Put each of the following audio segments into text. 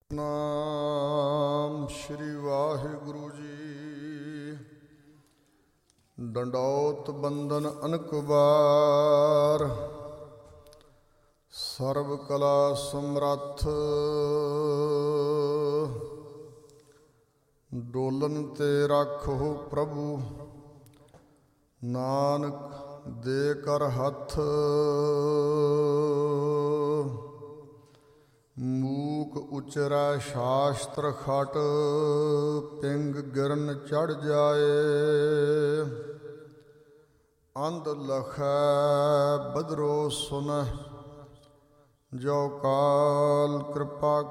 ਨਾਮ ਸ਼੍ਰੀ ਵਾਹਿਗੁਰੂ ਜੀ। ਡੰਡੌਤ ਬੰਦਨ ਅਨਕ ਵਾਰ, ਸਰਬ ਕਲਾ ਸਮਰੱਥ। ਡੋਲਨ ਤੇ ਰਾਖੋ ਪ੍ਰਭੂ, ਨਾਨਕ ਦੇ ਕਰ ਹੱਥ। ਮੂਕ ਉਚਰੈ ਸ਼ਾਸਤਰ ਖਟ, ਪਿੰਗ ਗਿਰਨ ਚੜ੍ਹ ਜਾਏ। ਅੰਧ ਲਖੈ ਬਦਰੋ ਸੁਨਹਿ, ਜੋ ਕਾਲ ਕਿਰਪਾ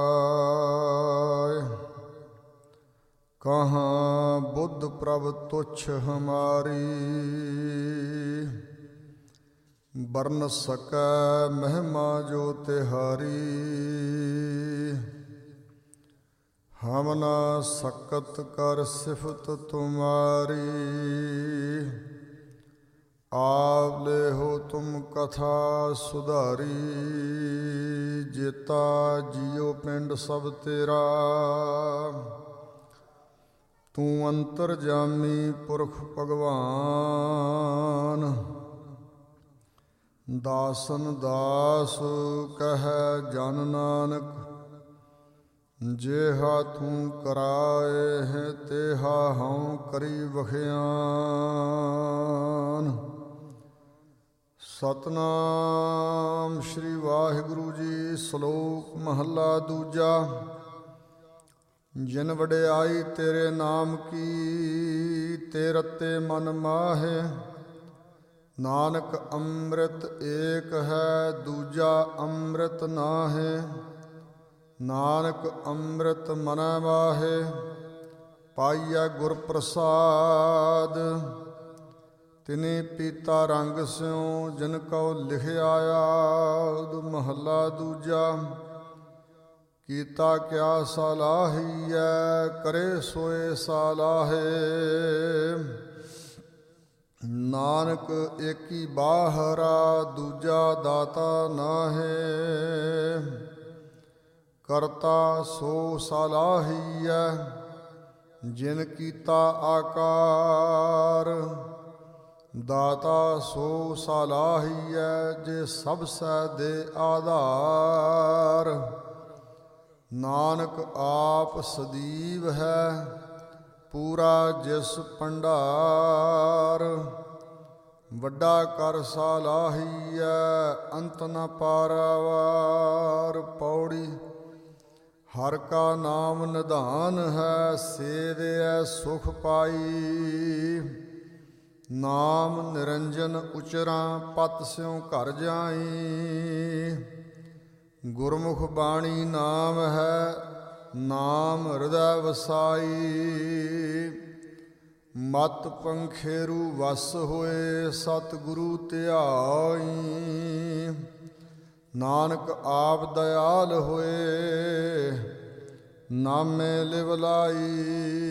ਕਰਾਏ। ਕਹਾਂ ਬੁੱਧ ਪ੍ਰਭ ਤੁਛ ਹਮਾਰੀ, ਬਰਨ ਸਕੈ ਮਹਿਮਾ ਜੋ ਤਿਹਾਰੀ। ਹਮ ਨਾ ਸਕਤ ਕਰ ਸਿਫਤ ਤੁਮਾਰੀ, ਆਪ ਲੇਹੋ ਤੁਮ ਕਥਾ ਸੁਧਾਰੀ। ਜੇਤਾ ਜੀਉ ਪਿੰਡ ਸਭ ਤੇਰਾ, ਤੂੰ ਅੰਤਰਜਾਮੀ ਪੁਰਖ ਭਗਵਾਨ। ਦਾਸਨ ਦਾਸ ਕਹਿ ਜਨ ਨਾਨਕ, ਜੇਹਾ ਤੂੰ ਕਰਾਏ ਹੈ ਤੇਹਾ ਹਉ ਕਰੀ ਵਖਿਆਨ। ਸਤਿਨਾਮ ਸ਼੍ਰੀ ਵਾਹਿਗੁਰੂ ਜੀ। ਸ਼ਲੋਕ ਮਹੱਲਾ ਦੂਜਾ। ਜਿਨ ਵਡਿਆਈ ਤੇਰੇ ਨਾਮ ਕੀ, ਤੇ ਰਤੇ ਮਨ ਮਾਹੇ। ਨਾਨਕ ਅੰਮ੍ਰਿਤ ਏਕ ਹੈ, ਦੂਜਾ ਅੰਮ੍ਰਿਤ ਨਾਹਿ। ਨਾਨਕ ਅੰਮ੍ਰਿਤ ਮਨੈ ਮਾਹੇ, ਪਾਈਐ ਗੁਰ ਪ੍ਰਸਾਦ। ਤਿਨੇ ਪੀਤਾ ਰੰਗ ਸਿਉ, ਜਿਨ ਕਉ ਲਿਖਿਆ ਆਦ। ਮਹੱਲਾ ਦੂਜਾ। ਕੀਤਾ ਕਿਆ ਸਲਾਹੀਐ, ਕਰੇ ਸੋਏ ਸਾਲਾਹੇ। ਨਾਨਕ ਏਕੀ ਬਾਹਰਾ, ਦੂਜਾ ਦਾਤਾ ਨਾਹੇ। ਕਰਤਾ ਸੋ ਸਲਾਹੀਐ, ਜਿਨ ਕੀਤਾ ਆਕਾਰ। ਦਾਤਾ ਸੋ ਸਲਾਹੀਐ, ਜੇ ਸਭ ਸੈ ਦੇ ਆਧਾਰ। ਨਾਨਕ ਆਪ ਸਦੀਵ ਹੈ, ਪੂਰਾ ਜਿਸ ਭੰਡਾਰ। ਵੱਡਾ ਕਰ ਸਲਾਹੀਐ, ਅੰਤ ਨ ਪਾਰਾਵਾਰ। ਪੌੜੀ। ਹਰ ਕਾ ਨਾਮ ਨਿਧਾਨ ਹੈ, ਸੇਵਿਐ ਸੁਖ ਪਾਈ। ਨਾਮ ਨਿਰੰਜਨ ਉਚਰਾਂ, ਪਤ ਸਿਉ ਘਰ ਜਾਈ। ਗੁਰਮੁਖ ਬਾਣੀ ਨਾਮ ਹੈ, ਨਾਮ ਹਿਰਦੈ ਵਸਾਈ। ਮਤ ਪੰਖੇਰੂ ਵਸ ਹੋਏ, ਸਤਿਗੁਰੂ ਧਿਆਈ। ਨਾਨਕ ਆਪ ਦਇਆਲ ਹੋਏ, ਨਾਮੇ ਲਿਵ ਲਾਈ।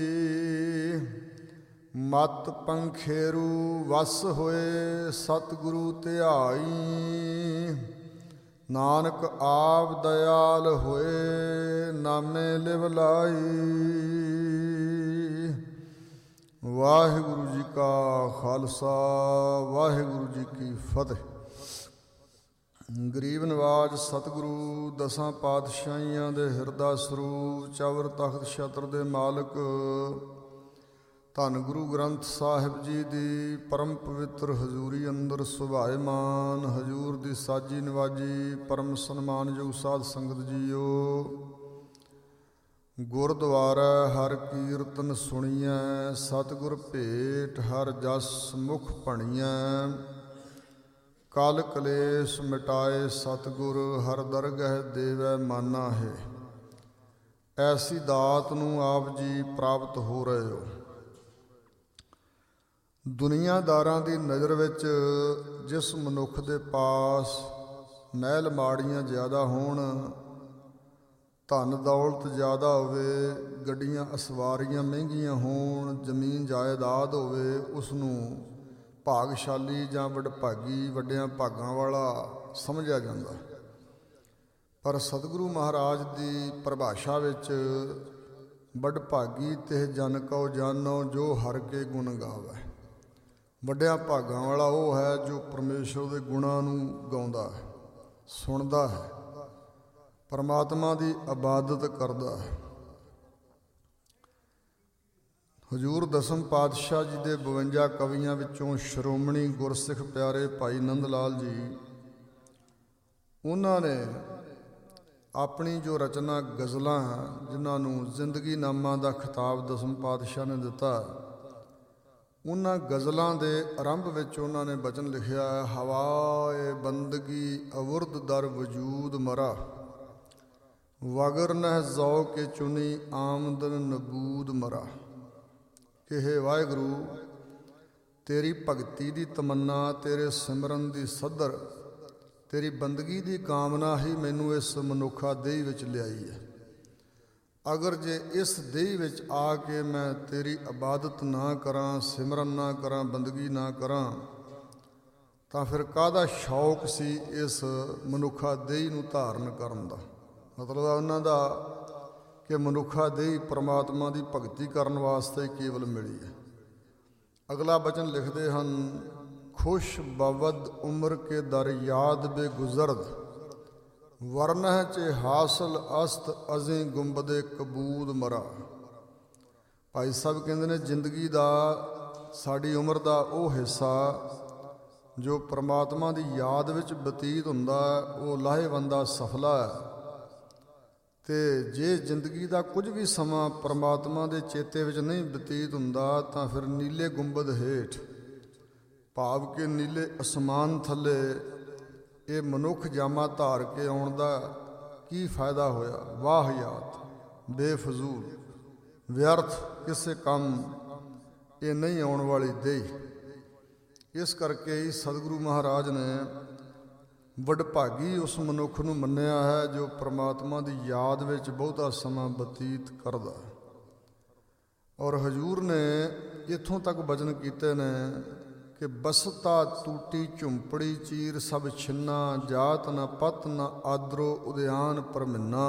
ਮਤ ਪੰਖੇਰੂ ਵਸ ਹੋਏ, ਸਤਿਗੁਰੂ ਧਿਆਈ। ਨਾਨਕ ਆਪ ਦਇਆਲ ਹੋਏ, ਨਾਮੇ ਲਿਵ ਲਾਈ। ਵਾਹਿਗੁਰੂ ਜੀ ਕਾ ਖਾਲਸਾ, ਵਾਹਿਗੁਰੂ ਜੀ ਕੀ ਫਤਿਹ। ਗਰੀਬ ਨਵਾਜ ਸਤਿਗੁਰੂ ਦਸਾਂ ਪਾਤਸ਼ਾਹੀਆਂ ਦੇ ਹਿਰਦਾ ਸਰੂਪ, ਚਵਰ ਤਖਤ ਛਤਰ ਦੇ ਮਾਲਕ, ਧੰਨ ਗੁਰੂ ਗ੍ਰੰਥ ਸਾਹਿਬ ਜੀ ਦੀ ਪਰਮ ਪਵਿੱਤਰ ਹਜ਼ੂਰੀ ਅੰਦਰ ਸੁਭਾਏਮਾਨ। ਹਜ਼ੂਰ ਦੀ ਸਾਜੀ ਨਵਾਜੀ ਪਰਮ ਸਨਮਾਨਯੋਗ ਸਾਧ ਸੰਗਤ ਜੀਓ। ਗੁਰਦੁਆਰਾ ਹਰ ਕੀਰਤਨ ਸੁਣੀਐ, ਸਤਿਗੁਰ ਭੇਟ ਹਰ ਜਸ ਮੁਖ ਭਣੀਐ। ਕਲ ਕਲੇਸ਼ ਮਿਟਾਏ ਸਤਿਗੁਰ, ਹਰ ਦਰਗਹਿ ਦੇਵੈ ਮਾਨਾ ਹੈ। ਐਸੀ ਦਾਤ ਨੂੰ ਆਪ ਜੀ ਪ੍ਰਾਪਤ ਹੋ ਰਹੇ ਹੋ। ਦੁਨੀਆਦਾਰਾਂ ਦੀ ਨਜ਼ਰ ਵਿੱਚ ਜਿਸ ਮਨੁੱਖ ਦੇ ਪਾਸ ਮਹਿਲ ਮਾੜੀਆਂ ਜ਼ਿਆਦਾ ਹੋਣ, ਧਨ ਦੌਲਤ ਜ਼ਿਆਦਾ ਹੋਵੇ, ਗੱਡੀਆਂ ਅਸਵਾਰੀਆਂ ਮਹਿੰਗੀਆਂ ਹੋਣ, ਜ਼ਮੀਨ ਜਾਇਦਾਦ ਹੋਵੇ, ਉਸ ਨੂੰ ਭਾਗਸ਼ਾਲੀ ਜਾਂ ਵਡਭਾਗੀ, ਵੱਡਿਆਂ ਭਾਗਾਂ ਵਾਲਾ ਸਮਝਿਆ ਜਾਂਦਾ। ਪਰ ਸਤਿਗੁਰੂ ਮਹਾਰਾਜ ਦੀ ਪਰਿਭਾਸ਼ਾ ਵਿੱਚ ਵਡਭਾਗੀ ਤਿਹ ਜਨ ਕਉ ਜਾਨੋ ਜੋ ਹਰਿ ਕੇ ਗੁਣ ਗਾਵੈ। ਵੱਡਿਆਂ ਭਾਗਾਂ ਵਾਲਾ ਉਹ ਹੈ ਜੋ ਪਰਮੇਸ਼ਰ ਦੇ ਗੁਣਾਂ ਨੂੰ ਗਾਉਂਦਾ ਹੈ, ਸੁਣਦਾ ਹੈ, ਪਰਮਾਤਮਾ ਦੀ ਇਬਾਦਤ ਕਰਦਾ ਹੈ। ਹਜ਼ੂਰ ਦਸਮ ਪਾਤਸ਼ਾਹ ਜੀ ਦੇ 52 ਕਵੀਆਂ ਵਿੱਚੋਂ ਸ਼੍ਰੋਮਣੀ ਗੁਰਸਿੱਖ ਪਿਆਰੇ ਭਾਈ ਨੰਦ ਲਾਲ ਜੀ, ਉਹਨਾਂ ਨੇ ਆਪਣੀ ਜੋ ਰਚਨਾ ਗਜ਼ਲਾਂ, ਜਿਨ੍ਹਾਂ ਨੂੰ ਜ਼ਿੰਦਗੀ ਨਾਮਾ ਦਾ ਖਿਤਾਬ ਦਸਮ ਪਾਤਸ਼ਾਹ ਨੇ ਦਿੱਤਾ, ਉਹਨਾਂ ਗਜ਼ਲਾਂ ਦੇ ਆਰੰਭ ਵਿੱਚ ਉਹਨਾਂ ਨੇ ਬਚਨ ਲਿਖਿਆ ਹੈ, ਹਵਾਏ ਬੰਦਗੀ ਅਵੁਰਦ ਦਰ ਵਜੂਦ ਮਰਾ, ਵਗਰ ਨਹਿ ਜ਼ੌ ਕੇ ਚੁਨੀ ਆਮਦਨ ਨਬੂਦ ਮਰਾ। ਕਿ ਹੇ ਵਾਹਿਗੁਰੂ, ਤੇਰੀ ਭਗਤੀ ਦੀ ਤਮੰਨਾ, ਤੇਰੇ ਸਿਮਰਨ ਦੀ ਸੱਧਰ, ਤੇਰੀ ਬੰਦਗੀ ਦੀ ਕਾਮਨਾ ਹੀ ਮੈਨੂੰ ਇਸ ਮਨੁੱਖਾ ਦੇਹ ਵਿੱਚ ਲਿਆਈ ਹੈ। ਅਗਰ ਜੇ ਇਸ ਦੇਹ ਵਿੱਚ ਆ ਕੇ ਮੈਂ ਤੇਰੀ ਇਬਾਦਤ ਨਾ ਕਰਾਂ, ਸਿਮਰਨ ਨਾ ਕਰਾਂ, ਬੰਦਗੀ ਨਾ ਕਰਾਂ, ਤਾਂ ਫਿਰ ਕਾਹਦਾ ਸ਼ੌਕ ਸੀ ਇਸ ਮਨੁੱਖਾ ਦੇਹ ਨੂੰ ਧਾਰਨ ਕਰਨ ਦਾ। ਮਤਲਬ ਉਹਨਾਂ ਦਾ ਕਿ ਮਨੁੱਖਾ ਦੇਹ ਪਰਮਾਤਮਾ ਦੀ ਭਗਤੀ ਕਰਨ ਵਾਸਤੇ ਕੇਵਲ ਮਿਲੀ ਹੈ। ਅਗਲਾ ਬਚਨ ਲਿਖਦੇ ਹਨ, ਖੁਸ਼ ਬਵਦ ਉਮਰ ਕੇ ਦਰ ਯਾਦ ਬੇਗੁਜ਼ਰਦ, ਵਰਨਹ ਚੇ ਹਾਸਲ ਅਸਤ ਅਜ਼ੇ ਗੁੰਬਦੇ ਕਬੂਦ ਮਰਾ। ਭਾਈ ਸਾਹਿਬ ਕਹਿੰਦੇ ਨੇ, ਜ਼ਿੰਦਗੀ ਦਾ, ਸਾਡੀ ਉਮਰ ਦਾ ਉਹ ਹਿੱਸਾ ਜੋ ਪਰਮਾਤਮਾ ਦੀ ਯਾਦ ਵਿੱਚ ਬਤੀਤ ਹੁੰਦਾ, ਉਹ ਲਾਹੇਵੰਦਾ ਸਫਲਾ ਹੈ। ਅਤੇ ਜੇ ਜ਼ਿੰਦਗੀ ਦਾ ਕੁਝ ਵੀ ਸਮਾਂ ਪਰਮਾਤਮਾ ਦੇ ਚੇਤੇ ਵਿੱਚ ਨਹੀਂ ਬਤੀਤ ਹੁੰਦਾ, ਤਾਂ ਫਿਰ ਨੀਲੇ ਗੁੰਬਦ ਹੇਠ, ਭਾਵ ਕਿ ਨੀਲੇ ਅਸਮਾਨ ਥੱਲੇ ਇਹ ਮਨੁੱਖ ਜਾਮਾ ਧਾਰ ਕੇ ਆਉਣ ਦਾ ਕੀ ਫਾਇਦਾ ਹੋਇਆ। ਵਾਹਿਯਾਤ ਬੇਫਜ਼ੂਲ, ਵਿਅਰਥ, ਕਿਸੇ ਕੰਮ ਇਹ ਨਹੀਂ ਆਉਣ ਵਾਲੀ ਦੇਹ। ਇਸ ਕਰਕੇ ਹੀ ਸਤਿਗੁਰੂ ਮਹਾਰਾਜ ਨੇ ਵਡਭਾਗੀ ਉਸ ਮਨੁੱਖ ਨੂੰ ਮੰਨਿਆ ਹੈ ਜੋ ਪਰਮਾਤਮਾ ਦੀ ਯਾਦ ਵਿੱਚ ਬਹੁਤਾ ਸਮਾਂ ਬਤੀਤ ਕਰਦਾ। ਔਰ ਹਜ਼ੂਰ ਨੇ ਇੱਥੋਂ ਤੱਕ ਬਚਨ ਕੀਤੇ ਨੇ ਕਿ ਬਸਤਾ ਟੂਟੀ ਝੁੰਪੜੀ ਚੀਰ ਸਭ ਛਿੰਨਾ, ਜਾਤ ਨਾ ਪਤ ਨਾ ਆਦਰੋ ਉਦਿਆਨ ਪਰਮਿੰਨਾ,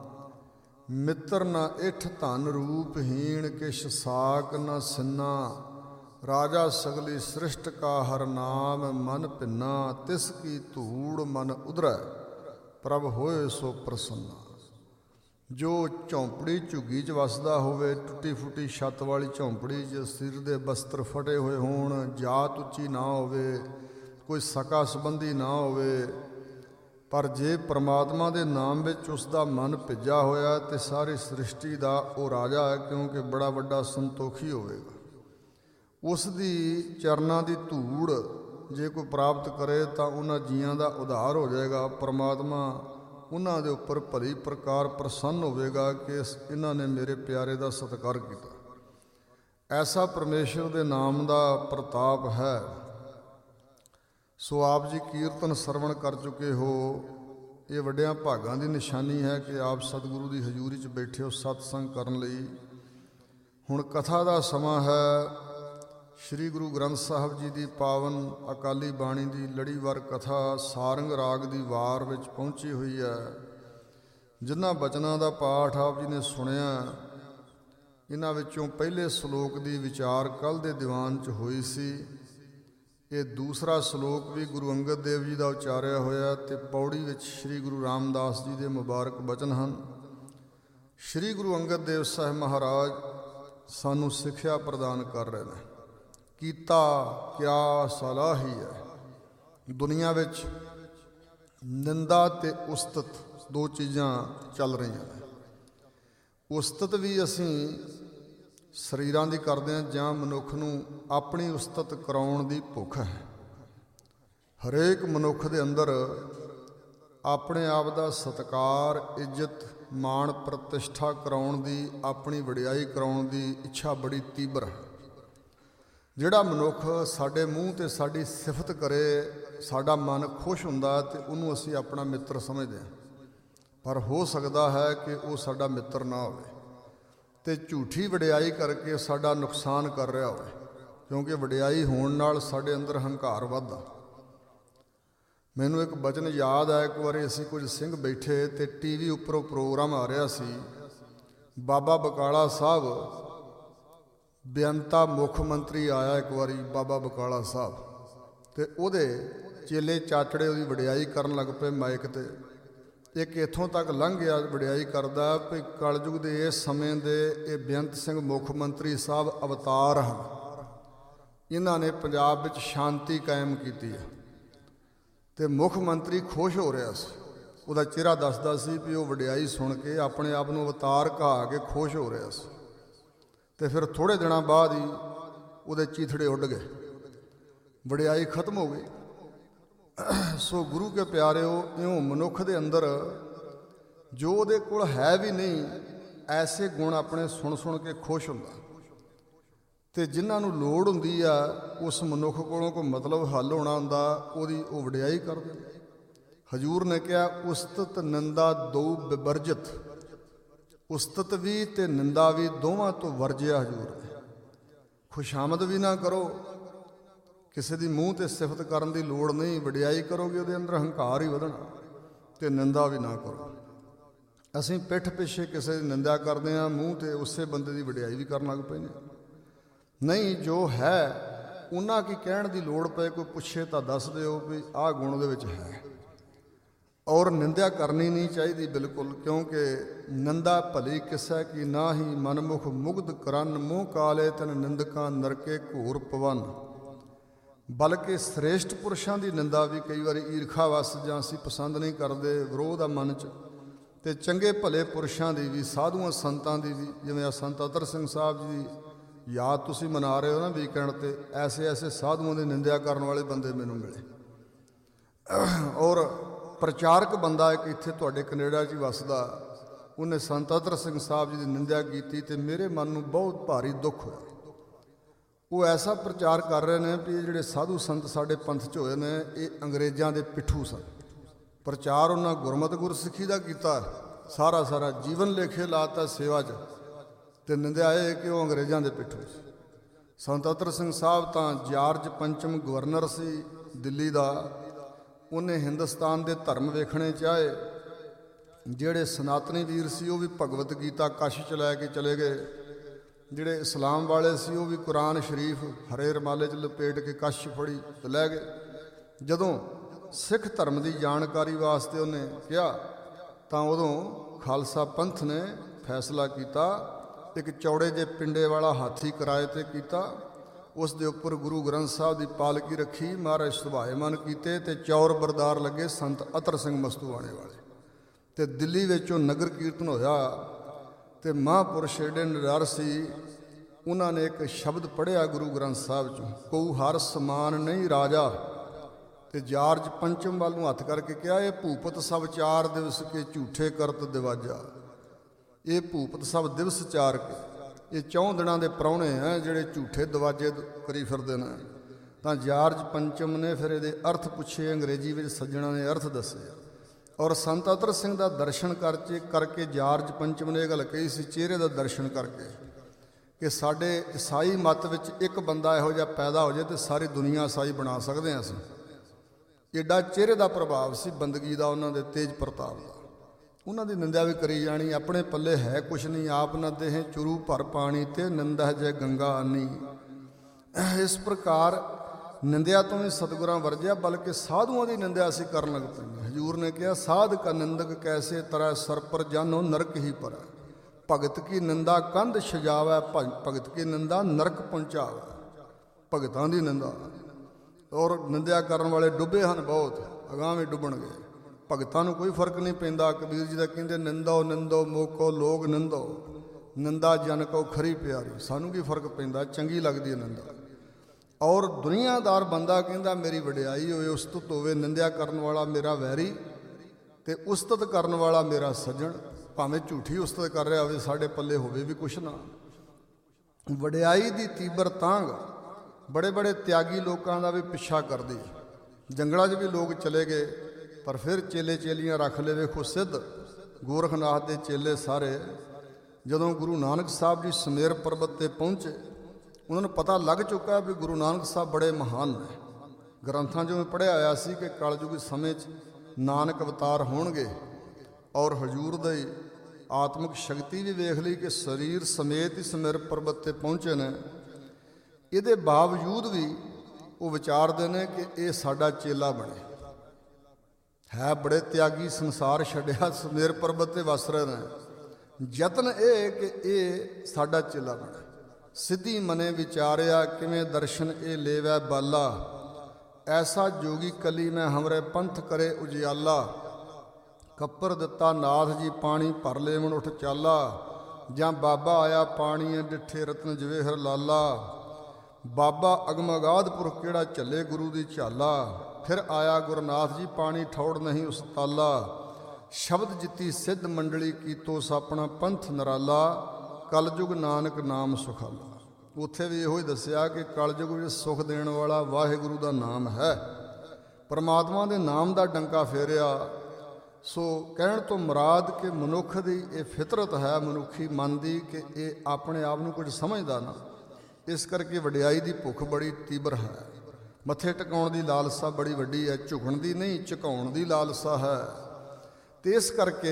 ਮਿੱਤਰ ਨਾ ਇਠ ਧਨ ਰੂਪਹੀਣ ਕਿਛ ਸਾਕ ਨਾ ਸਿੰਨਾ, ਰਾਜਾ ਸਗਲੀ ਸ੍ਰਿਸ਼ਟ ਕਾ ਹਰ ਨਾਮ ਮਨ ਭਿੰਨਾ, ਤਿਸ ਕੀ ਧੂੜ ਮਨ ਉਧਰੈ ਪ੍ਰਭ ਹੋਏ ਸੋ ਪ੍ਰਸੰਨਾ। ਜੋ ਝੌਂਪੜੀ ਝੁੱਗੀ 'ਚ ਵੱਸਦਾ ਹੋਵੇ, ਟੁੱਟੀ ਫੁੱਟੀ ਛੱਤ ਵਾਲੀ ਝੌਂਪੜੀ 'ਚ, ਸਿਰ ਦੇ ਬਸਤਰ ਫਟੇ ਹੋਏ ਹੋਣ, ਜਾਤ ਉੱਚੀ ਨਾ ਹੋਵੇ, ਕੋਈ ਸਕਾ ਸੰਬੰਧੀ ਨਾ ਹੋਵੇ, ਪਰ ਜੇ ਪਰਮਾਤਮਾ ਦੇ ਨਾਮ ਵਿੱਚ ਉਸ ਦਾ ਮਨ ਭਿੱਜਾ ਹੋਇਆ ਤੇ ਸਾਰੀ ਸ੍ਰਿਸ਼ਟੀ ਦਾ ਉਹ ਰਾਜਾ ਹੈ, ਕਿਉਂਕਿ ਬੜਾ ਵੱਡਾ ਸੰਤੋਖੀ ਹੋਵੇਗਾ। ਉਸ ਦੀ ਚਰਨਾਂ ਦੀ ਧੂੜ ਜੇ ਕੋਈ ਪ੍ਰਾਪਤ ਕਰੇ ਤਾਂ ਉਹਨਾਂ ਜੀਆਂ ਦਾ ਉਧਾਰ ਹੋ ਜਾਏਗਾ। ਪਰਮਾਤਮਾ ਉਹਨਾਂ ਦੇ ਉੱਪਰ ਭਲੀ ਪ੍ਰਕਾਰ ਪ੍ਰਸੰਨ ਹੋਵੇਗਾ ਕਿ ਇਹਨਾਂ ਨੇ ਮੇਰੇ ਪਿਆਰੇ ਦਾ ਸਤਿਕਾਰ ਕੀਤਾ। ਐਸਾ ਪਰਮੇਸ਼ਰ ਦੇ ਨਾਮ ਦਾ ਪ੍ਰਤਾਪ ਹੈ। ਸੋ ਆਪ ਜੀ ਕੀਰਤਨ ਸਰਵਣ ਕਰ ਚੁੱਕੇ ਹੋ। ਇਹ ਵੱਡਿਆਂ ਭਾਗਾਂ ਦੀ ਨਿਸ਼ਾਨੀ ਹੈ ਕਿ ਆਪ ਸਤਿਗੁਰੂ ਦੀ ਹਜ਼ੂਰੀ 'ਚ ਬੈਠੇ ਹੋ ਸਤਸੰਗ ਕਰਨ ਲਈ। ਹੁਣ ਕਥਾ ਦਾ ਸਮਾਂ ਹੈ। ਸ਼੍ਰੀ ਗੁਰੂ ਗ੍ਰੰਥ ਸਾਹਿਬ ਜੀ ਦੀ ਪਾਵਨ ਅਕਾਲੀ ਬਾਣੀ ਦੀ ਲੜੀਵਾਰ ਕਥਾ ਸਾਰੰਗ ਰਾਗ ਦੀ ਵਾਰ ਵਿੱਚ ਪਹੁੰਚੀ ਹੋਈ ਹੈ। ਜਿਨ੍ਹਾਂ ਬਚਨਾਂ ਦਾ ਪਾਠ ਆਪ ਜੀ ਨੇ ਸੁਣਿਆ, ਇਹਨਾਂ ਵਿੱਚੋਂ ਪਹਿਲੇ ਸ਼ਲੋਕ ਦੀ ਵਿਚਾਰ ਕੱਲ੍ਹ ਦੇ ਦੀਵਾਨ 'ਚ ਹੋਈ ਸੀ। ਇਹ ਦੂਸਰਾ ਸ਼ਲੋਕ ਵੀ ਗੁਰੂ ਅੰਗਦ ਦੇਵ ਜੀ ਦਾ ਉਚਾਰਿਆ ਹੋਇਆ ਅਤੇ ਪੌੜੀ ਵਿੱਚ ਸ਼੍ਰੀ ਗੁਰੂ ਰਾਮਦਾਸ ਜੀ ਦੇ ਮੁਬਾਰਕ ਬਚਨ ਹਨ। ਸ਼੍ਰੀ ਗੁਰੂ ਅੰਗਦ ਦੇਵ ਸਾਹਿਬ ਮਹਾਰਾਜ ਸਾਨੂੰ ਸਿੱਖਿਆ ਪ੍ਰਦਾਨ ਕਰ ਰਹੇ ਨੇ। ਕੀਤਾ ਕਿਆ ਸਲਾਹੀ ਹੈ। ਦੁਨੀਆ ਵਿੱਚ ਨਿੰਦਾ ਅਤੇ ਉਸਤਤ ਦੋ ਚੀਜ਼ਾਂ ਚੱਲ ਰਹੀਆਂ ਨੇ। ਉਸਤਤ ਵੀ ਅਸੀਂ ਸਰੀਰਾਂ ਦੀ ਕਰਦੇ ਹਾਂ ਜਾਂ ਮਨੁੱਖ ਨੂੰ ਆਪਣੀ ਉਸਤਤ ਕਰਾਉਣ ਦੀ ਭੁੱਖ ਹੈ। ਹਰੇਕ ਮਨੁੱਖ ਦੇ ਅੰਦਰ ਆਪਣੇ ਆਪ ਦਾ ਸਤਿਕਾਰ, ਇੱਜ਼ਤ, ਮਾਣ, ਪ੍ਰਤਿਸ਼ਠਾ ਕਰਾਉਣ ਦੀ, ਆਪਣੀ ਵਡਿਆਈ ਕਰਾਉਣ ਦੀ ਇੱਛਾ ਬੜੀ ਤੀਬਰ ਹੈ। ਜਿਹੜਾ ਮਨੁੱਖ ਸਾਡੇ ਮੂੰਹ 'ਤੇ ਸਾਡੀ ਸਿਫਤ ਕਰੇ, ਸਾਡਾ ਮਨ ਖੁਸ਼ ਹੁੰਦਾ ਅਤੇ ਉਹਨੂੰ ਅਸੀਂ ਆਪਣਾ ਮਿੱਤਰ ਸਮਝਦੇ ਹਾਂ। ਪਰ ਹੋ ਸਕਦਾ ਹੈ ਕਿ ਉਹ ਸਾਡਾ ਮਿੱਤਰ ਨਾ ਹੋਵੇ ਅਤੇ ਝੂਠੀ ਵਡਿਆਈ ਕਰਕੇ ਸਾਡਾ ਨੁਕਸਾਨ ਕਰ ਰਿਹਾ ਹੋਵੇ, ਕਿਉਂਕਿ ਵਡਿਆਈ ਹੋਣ ਨਾਲ ਸਾਡੇ ਅੰਦਰ ਹੰਕਾਰ ਵੱਧਦਾ। ਮੈਨੂੰ ਇੱਕ ਬਚਨ ਯਾਦ ਆ, ਇੱਕ ਵਾਰੀ ਅਸੀਂ ਕੁਝ ਸਿੰਘ ਬੈਠੇ ਤੇ TV ਉੱਪਰੋਂ ਪ੍ਰੋਗਰਾਮ ਆ ਰਿਹਾ ਸੀ। ਬਾਬਾ ਬਕਾਲਾ ਸਾਹਿਬ ਬੇਅੰਤਾ ਮੁੱਖ ਮੰਤਰੀ ਆਇਆ ਇੱਕ ਵਾਰੀ, ਬਾਬਾ ਬਕਾਲਾ ਸਾਹਿਬ, ਤੇ ਉਹਦੇ ਚੇਲੇ ਚਾਚੜੇ ਉਹਦੀ ਵਡਿਆਈ ਕਰਨ ਲੱਗ ਪਏ ਮਾਈਕ ਤੇ। ਇੱਕ ਇੱਥੋਂ ਤੱਕ ਲੰਘ ਗਿਆ ਵਡਿਆਈ ਕਰਦਾ ਵੀ ਕਲਯੁਗ ਦੇ ਇਸ ਸਮੇਂ ਦੇ ਇਹ ਬੇਅੰਤ ਸਿੰਘ ਮੁੱਖ ਮੰਤਰੀ ਸਾਹਿਬ ਅਵਤਾਰ ਹਨ, ਇਹਨਾਂ ਨੇ ਪੰਜਾਬ ਵਿੱਚ ਸ਼ਾਂਤੀ ਕਾਇਮ ਕੀਤੀ ਹੈ। ਤੇ ਮੁੱਖ ਮੰਤਰੀ ਖੁਸ਼ ਹੋ ਰਿਹਾ ਸੀ, ਉਹਦਾ ਚਿਹਰਾ ਦੱਸਦਾ ਸੀ ਵੀ ਉਹ ਵਡਿਆਈ ਸੁਣ ਕੇ ਆਪਣੇ ਆਪ ਨੂੰ ਅਵਤਾਰ ਕਹਾ ਕੇ ਖੁਸ਼ ਹੋ ਰਿਹਾ ਸੀ। ਤੇ ਫਿਰ ਥੋੜ੍ਹੇ ਦਿਨਾਂ ਬਾਅਦ ਹੀ ਉਹਦੇ ਚੀਥੜੇ ਉੱਡ ਗਏ, ਵਡਿਆਈ ਖਤਮ ਹੋ ਗਈ। ਸੋ ਗੁਰੂ ਕੇ ਪਿਆਰਿਓ, ਇਉਂ ਮਨੁੱਖ ਦੇ ਅੰਦਰ ਜੋ ਉਹਦੇ ਕੋਲ ਹੈ ਵੀ ਨਹੀਂ, ਐਸੇ ਗੁਣ ਆਪਣੇ ਸੁਣ ਸੁਣ ਕੇ ਖੁਸ਼ ਹੁੰਦਾ। ਤੇ ਜਿਨ੍ਹਾਂ ਨੂੰ ਲੋੜ ਹੁੰਦੀ ਆ ਉਸ ਮਨੁੱਖ ਕੋਲੋਂ ਕੋਈ ਮਤਲਬ ਹੱਲ ਹੋਣਾ ਹੁੰਦਾ, ਉਹਦੀ ਉਹ ਵਡਿਆਈ ਕਰਦੇ। ਹਜ਼ੂਰ ਨੇ ਕਿਹਾ ਉਸਤਤ ਨਿੰਦਾ ਦੋ ਬਿਵਰਜਿਤ, ਉਸਤਤ ਵੀ ਤੇ ਨਿੰਦਾ ਵੀ ਦੋਵਾਂ ਤੋਂ ਵਰਜਿਆ ਹਜ਼ੂਰ ਨੇ। ਖੁਸ਼ਾਮਦ ਵੀ ਨਾ ਕਰੋ, ਕਿਸੇ ਦੀ ਮੂੰਹ ਤੇ ਸਿਫਤ ਕਰਨ ਦੀ ਲੋੜ ਨਹੀਂ, ਵਡਿਆਈ ਕਰੋਗੇ ਉਹਦੇ ਅੰਦਰ ਹੰਕਾਰ ਹੀ ਵਧਣਾ, ਤੇ ਨਿੰਦਾ ਵੀ ਨਾ ਕਰੋ। ਅਸੀਂ ਪਿੱਠ ਪਿੱਛੇ ਕਿਸੇ ਦੀ ਨਿੰਦਾ ਕਰਦੇ ਹਾਂ, ਮੂੰਹ ਤੇ ਉਸੇ ਬੰਦੇ ਦੀ ਵਡਿਆਈ ਵੀ ਕਰਨ ਲੱਗ ਪੈਂਦੇ। ਨਹੀਂ, ਜੋ ਹੈ ਉਹਨਾਂ ਕੀ ਕਹਿਣ ਦੀ ਲੋੜ ਪਏ, ਕੋਈ ਪੁੱਛੇ ਤਾਂ ਦੱਸ ਦਿਓ ਵੀ ਆਹ ਗੁਣ ਉਹਦੇ ਵਿੱਚ ਹੈ। ਔਰ ਨਿੰਦਿਆ ਕਰਨੀ ਨਹੀਂ ਚਾਹੀਦੀ ਬਿਲਕੁਲ, ਕਿਉਂਕਿ ਨਿੰਦਾ ਭਲੀ ਕਿਸੈ ਕੀ ਨਾਹੀ, ਮਨਮੁਖ ਮੁਗਧ ਕਰਨ ਮੂੰਹ ਕਾਲੇ ਤਨ ਨਿੰਦਕਾਂ ਨਰਕੇ ਘੂਰ ਪਵਨ। ਬਲਕਿ ਸ੍ਰੇਸ਼ਟ ਪੁਰਸ਼ਾਂ ਦੀ ਨਿੰਦਾ ਵੀ ਕਈ ਵਾਰੀ ਈਰਖਾ ਵਸ ਜਾਂ ਅਸੀਂ ਪਸੰਦ ਨਹੀਂ ਕਰਦੇ, ਵਿਰੋਧ ਆ ਮਨ 'ਚ। ਤੇ ਚੰਗੇ ਭਲੇ ਪੁਰਸ਼ਾਂ ਦੀ ਵੀ, ਸਾਧੂਆਂ ਸੰਤਾਂ ਦੀ ਵੀ, ਜਿਵੇਂ ਆ ਸੰਤ ਅਤਰ ਸਿੰਘ ਸਾਹਿਬ ਜੀ ਦੀ ਯਾਦ ਤੁਸੀਂ ਮਨਾ ਰਹੇ ਹੋ ਨਾ ਵੀਕਐਂਡ 'ਤੇ, ਐਸੇ ਐਸੇ ਸਾਧੂਆਂ ਦੀ ਨਿੰਦਿਆ ਕਰਨ ਵਾਲੇ ਬੰਦੇ ਮੈਨੂੰ ਮਿਲੇ। ਔਰ ਪ੍ਰਚਾਰਕ ਬੰਦਾ ਇੱਕ ਇੱਥੇ ਤੁਹਾਡੇ ਕੈਨੇਡਾ 'ਚ ਹੀ ਵੱਸਦਾ, ਉਹਨੇ ਸੰਤ ਅਤਰ ਸਿੰਘ ਸਾਹਿਬ ਜੀ ਦੀ ਨਿੰਦਿਆ ਕੀਤੀ ਤੇ ਮੇਰੇ ਮਨ ਨੂੰ ਬਹੁਤ ਭਾਰੀ ਦੁੱਖ ਹੋਇਆ। ਉਹ ਐਸਾ ਪ੍ਰਚਾਰ ਕਰ ਰਹੇ ਨੇ ਵੀ ਇਹ ਜਿਹੜੇ ਸਾਧੂ ਸੰਤ ਸਾਡੇ ਪੰਥ 'ਚ ਹੋਏ ਨੇ, ਇਹ ਅੰਗਰੇਜ਼ਾਂ ਦੇ ਪਿੱਠੂ ਸਨ। ਪ੍ਰਚਾਰ ਉਹਨਾਂ ਗੁਰਮਤਿ ਗੁਰਸਿੱਖੀ ਦਾ ਕੀਤਾ, ਸਾਰਾ ਜੀਵਨ ਲੇਖੇ ਲਾਤਾ ਸੇਵਾ 'ਚ, ਤੇ ਨਿੰਦਿਆ ਇਹ ਕਿ ਉਹ ਅੰਗਰੇਜ਼ਾਂ ਦੇ ਪਿੱਠੂ ਸੀ। ਸੰਤ ਅਤਰ ਸਿੰਘ ਸਾਹਿਬ ਤਾਂ ਜਾਰਜ ਪੰਚਮ ਗਵਰਨਰ ਸੀ ਦਿੱਲੀ ਦਾ, ਉਹਨੇ ਹਿੰਦੁਸਤਾਨ ਦੇ ਧਰਮ ਵੇਖਣੇ ਚਾਹੇ। ਜਿਹੜੇ ਸਨਾਤਨੀ ਵੀਰ ਸੀ ਉਹ ਵੀ ਭਗਵਤ ਗੀਤਾ ਕਸ਼ 'ਚ ਲੈ ਕੇ ਚਲੇ ਗਏ, ਜਿਹੜੇ ਇਸਲਾਮ ਵਾਲੇ ਸੀ ਉਹ ਵੀ ਕੁਰਾਨ ਸ਼ਰੀਫ ਹਰੇ ਰਮਾਲੇ 'ਚ ਲਪੇਟ ਕੇ ਕਸ਼ 'ਚ ਫੜੀ ਤੇ ਲੈ ਗਏ। ਜਦੋਂ ਸਿੱਖ ਧਰਮ ਦੀ ਜਾਣਕਾਰੀ ਵਾਸਤੇ ਉਹਨੇ ਕਿਹਾ ਤਾਂ ਉਦੋਂ ਖਾਲਸਾ ਪੰਥ ਨੇ ਫੈਸਲਾ ਕੀਤਾ, ਇੱਕ ਚੌੜੇ ਜਿਹੇ ਪਿੰਡੇ ਵਾਲਾ ਹਾਥੀ ਕਿਰਾਏ 'ਤੇ ਕੀਤਾ, ਉਸ ਦੇ ਉੱਪਰ ਗੁਰੂ ਗ੍ਰੰਥ ਸਾਹਿਬ ਦੀ ਪਾਲਕੀ ਰੱਖੀ, ਮਹਾਰਾਜ ਸੁਭਾਏਮਨ ਕੀਤੇ ਤੇ ਚੌਰ ਬਰਦਾਰ ਲੱਗੇ ਸੰਤ ਅਤਰ ਸਿੰਘ ਮਸਤੂਆਣੇ ਵਾਲੇ। ਤੇ ਦਿੱਲੀ ਵਿੱਚ ਉਹ ਨਗਰ ਕੀਰਤਨ ਹੋਇਆ ਤੇ ਮਹਾਂਪੁਰਸ਼ ਏਡੇ ਨਿਡਰ ਸੀ, ਉਹਨਾਂ ਨੇ ਇੱਕ ਸ਼ਬਦ ਪੜ੍ਹਿਆ ਗੁਰੂ ਗ੍ਰੰਥ ਸਾਹਿਬ 'ਚੋਂ, ਕਉ ਹਰ ਸਮਾਨ ਨਹੀਂ ਰਾਜਾ। ਤੇ ਜਾਰਜ ਪੰਚਮ ਵੱਲ ਨੂੰ ਹੱਥ ਕਰਕੇ ਕਿਹਾ, ਇਹ ਭੂਪਤ ਸਭ ਚਾਰ ਦਿਵਸ ਕੇ ਝੂਠੇ ਕਰਤ ਦਿਵਾਜਾ। ਇਹ ਭੂਪਤ ਸਭ ਦਿਵਸ ਚਾਰ ਕੇ, ਇਹ 4 ਦਿਨਾਂ ਦੇ ਪ੍ਰਾਹੁਣੇ ਆ ਜਿਹੜੇ ਝੂਠੇ ਦਵਾਜੇ ਕਰੀ ਫਿਰਦੇ ਨੇ। ਤਾਂ ਜਾਰਜ ਪੰਚਮ ਨੇ ਫਿਰ ਇਹਦੇ ਅਰਥ ਪੁੱਛੇ, ਅੰਗਰੇਜ਼ੀ ਵਿੱਚ ਸੱਜਣਾ ਨੇ ਅਰਥ ਦੱਸੇ। ਔਰ ਸੰਤ ਅਤਰ ਸਿੰਘ ਦਾ ਦਰਸ਼ਨ ਕਰਕੇ ਜਾਰਜ ਪੰਚਮ ਨੇ ਇਹ ਗੱਲ ਕਹੀ ਸੀ, ਚਿਹਰੇ ਦਾ ਦਰਸ਼ਨ ਕਰਕੇ, ਕਿ ਸਾਡੇ ਈਸਾਈ ਮੱਤ ਵਿੱਚ ਇੱਕ ਬੰਦਾ ਇਹੋ ਜਿਹਾ ਪੈਦਾ ਹੋ ਜਾਏ ਤੇ ਸਾਰੀ ਦੁਨੀਆ ਈਸਾਈ ਬਣਾ ਸਕਦੇ ਹਾਂ ਅਸੀਂ। ਏਡਾ ਚਿਹਰੇ ਦਾ ਪ੍ਰਭਾਵ ਸੀ ਬੰਦਗੀ ਦਾ, ਉਹਨਾਂ ਦੇ ਤੇਜ ਪ੍ਰਤਾਪ ਦਾ। ਉਹਨਾਂ ਦੀ ਨਿੰਦਿਆ ਵੀ ਕਰੀ ਜਾਣੀ, ਆਪਣੇ ਪੱਲੇ ਹੈ ਕੁਛ ਨਹੀਂ, ਆਪ ਨਾ ਦੇਹ ਚੁਰੂ ਭਰ ਪਾਣੀ ਤੇ ਨਿੰਦਾ ਜੈ ਗੰਗਾ ਆਨੀ। ਇਸ ਪ੍ਰਕਾਰ ਨਿੰਦਿਆ ਤੋਂ ਵੀ ਸਤਿਗੁਰਾਂ ਵਰਜਿਆ, ਬਲਕਿ ਸਾਧੂਆਂ ਦੀ ਨਿੰਦਿਆ ਅਸੀਂ ਕਰਨ ਲੱਗ ਪਏ। ਹਜ਼ੂਰ ਨੇ ਕਿਹਾ, ਸਾਧ ਕਾ ਨਿੰਦਕ ਕੈਸੇ ਤਰੈ ਸਰ ਪਰ ਜਾਨੋ ਨਰਕ ਹੀ ਪਰ। ਭਗਤ ਕੀ ਨਿੰਦਾ ਕੰਧ ਸਜਾਵੈ, ਭਗਤ ਕੀ ਨਿੰਦਾ ਨਰਕ ਪਹੁੰਚਾਵੈ। ਭਗਤਾਂ ਦੀ ਨਿੰਦਾ, ਔਰ ਨਿੰਦਿਆ ਕਰਨ ਵਾਲੇ ਡੁੱਬੇ ਹਨ ਬਹੁਤ, ਅਗਾਂਹ ਵੀ ਡੁੱਬਣਗੇ। ਭਗਤਾਂ ਨੂੰ ਕੋਈ ਫਰਕ ਨਹੀਂ ਪੈਂਦਾ। ਕਬੀਰ ਜੀ ਦਾ ਕਹਿੰਦੇ, ਨਿੰਦੋ ਨਿੰਦੋ ਮੋਕੋ ਲੋਕ ਨਿੰਦੋ, ਨਿੰਦਾ ਜਨ ਕੋ ਖਰੀ ਪਿਆਰੀ। ਸਾਨੂੰ ਕੀ ਫਰਕ ਪੈਂਦਾ, ਚੰਗੀ ਲੱਗਦੀ ਹੈ ਨਿੰਦਾ। ਔਰ ਦੁਨੀਆਦਾਰ ਬੰਦਾ ਕਹਿੰਦਾ ਮੇਰੀ ਵਡਿਆਈ ਹੋਵੇ, ਉਸਤਤ ਹੋਵੇ, ਨਿੰਦਿਆ ਕਰਨ ਵਾਲਾ ਮੇਰਾ ਵੈਰੀ ਤੇ ਉਸਤਤ ਕਰਨ ਵਾਲਾ ਮੇਰਾ ਸੱਜਣ। ਭਾਵੇਂ ਝੂਠੀ ਉਸਤਤ ਕਰ ਰਿਹਾ ਹੋਵੇ, ਸਾਡੇ ਪੱਲੇ ਹੋਵੇ ਵੀ ਕੁਛ ਨਾ। ਵਡਿਆਈ ਦੀ ਤੀਬਰ ਤਾਂਘ ਬੜੇ ਬੜੇ ਤਿਆਗੀ ਲੋਕਾਂ ਦਾ ਵੀ ਪਿੱਛਾ ਕਰਦੀ। ਜੰਗਲਾਂ 'ਚ ਵੀ ਲੋਕ ਚਲੇ ਗਏ, ਪਰ ਫਿਰ ਚੇਲੇ ਚੇਲੀਆਂ ਰੱਖ ਲਏ। ਵੇਖੋ ਸਿੱਧ ਗੋਰਖਨਾਥ ਦੇ ਚੇਲੇ ਸਾਰੇ ਜਦੋਂ ਗੁਰੂ ਨਾਨਕ ਸਾਹਿਬ ਜੀ ਸਮੇਰ ਪਰਬਤ 'ਤੇ ਪਹੁੰਚੇ, ਉਹਨਾਂ ਨੂੰ ਪਤਾ ਲੱਗ ਚੁੱਕਾ ਵੀ ਗੁਰੂ ਨਾਨਕ ਸਾਹਿਬ ਬੜੇ ਮਹਾਨ ਨੇ। ਗ੍ਰੰਥਾਂ 'ਚੋਂ ਪੜ੍ਹਿਆ ਹੋਇਆ ਸੀ ਕਿ ਕਲਯੁਗੀ ਸਮੇਂ 'ਚ ਨਾਨਕ ਅਵਤਾਰ ਹੋਣਗੇ, ਔਰ ਹਜ਼ੂਰ ਦੀ ਆਤਮਿਕ ਸ਼ਕਤੀ ਵੀ ਵੇਖ ਲਈ ਕਿ ਸਰੀਰ ਸਮੇਤ ਹੀ ਸਮਿਰ ਪਰਬਤ 'ਤੇ ਪਹੁੰਚੇ ਨੇ। ਇਹਦੇ ਬਾਵਜੂਦ ਵੀ ਉਹ ਵਿਚਾਰਦੇ ਨੇ ਕਿ ਇਹ ਸਾਡਾ ਚੇਲਾ ਬਣੇ। ਹੈ ਬੜੇ ਤਿਆਗੀ, ਸੰਸਾਰ ਛੱਡਿਆ, ਸਮੇਰ ਪਰਬਤ 'ਤੇ ਵਸ ਰਹੇ ਨੇ। ਯਤਨ ਇਹ ਕਿ ਇਹ ਸਾਡਾ ਚੇਲਾ ਬਣੇ। ਸਿੱਧੀ ਮਨੇ ਵਿਚਾਰਿਆ ਕਿਵੇਂ ਦਰਸ਼ਨ ਇਹ ਲੇਵੈ ਬਾਲਾ, ਐਸਾ ਜੋਗੀ ਕਲੀ ਮੈਂ ਹਮਰੇ ਪੰਥ ਕਰੇ ਉਜਿਆਲਾ। ਕੱਪਰ ਦਿੱਤਾ ਨਾਥ ਜੀ ਪਾਣੀ ਭਰ ਲੇਵਣ ਉੱਠ ਚਾਲਾ, ਜਾਂ ਬਾਬਾ ਆਇਆ ਪਾਣੀ ਡਿੱਠੇ ਰਤਨ ਜਵੇਹਰ ਲਾਲਾ। ਬਾਬਾ ਅਗਮਗਾਧਪੁਰ ਕਿਹੜਾ ਝੱਲੇ ਗੁਰੂ ਦੀ ਝਾਲਾ, ਫਿਰ ਆਇਆ ਗੁਰਨਾਥ ਜੀ ਪਾਣੀ ਠੌੜ ਨਹੀਂ ਉਸ ਤਾਲਾ। ਸ਼ਬਦ ਜਿੱਤੀ ਸਿੱਧ ਮੰਡਲੀ ਕੀਤੋ ਸਾਪਣਾ ਪੰਥ ਨਰਾਲਾ, ਕਲਯੁਗ ਨਾਨਕ ਨਾਮ ਸੁਖਾਲਾ। ਉੱਥੇ ਵੀ ਇਹੋ ਹੀ ਦੱਸਿਆ ਕਿ ਕਲਯੁਗ ਵਿੱਚ ਸੁਖ ਦੇਣ ਵਾਲਾ ਵਾਹਿਗੁਰੂ ਦਾ ਨਾਮ ਹੈ। ਪਰਮਾਤਮਾ ਦੇ ਨਾਮ ਦਾ ਡੰਕਾ ਫੇਰਿਆ। ਸੋ ਕਹਿਣ ਤੋਂ ਮੁਰਾਦ ਕਿ ਮਨੁੱਖ ਦੀ ਇਹ ਫਿਤਰਤ ਹੈ, ਮਨੁੱਖੀ ਮਨ ਦੀ, ਕਿ ਇਹ ਆਪਣੇ ਆਪ ਨੂੰ ਕੁਝ ਸਮਝਦਾ ਨਾ। ਇਸ ਕਰਕੇ ਵਡਿਆਈ ਦੀ ਭੁੱਖ ਬੜੀ ਤੀਬਰ ਹੈ। ਮੱਥੇ ਟਿਕਾਉਣ ਦੀ ਲਾਲਸਾ ਬੜੀ ਵੱਡੀ ਹੈ, ਝੁਕਣ ਦੀ ਨਹੀਂ, ਝੁਕਾਉਣ ਦੀ ਲਾਲਸਾ ਹੈ। ਅਤੇ ਇਸ ਕਰਕੇ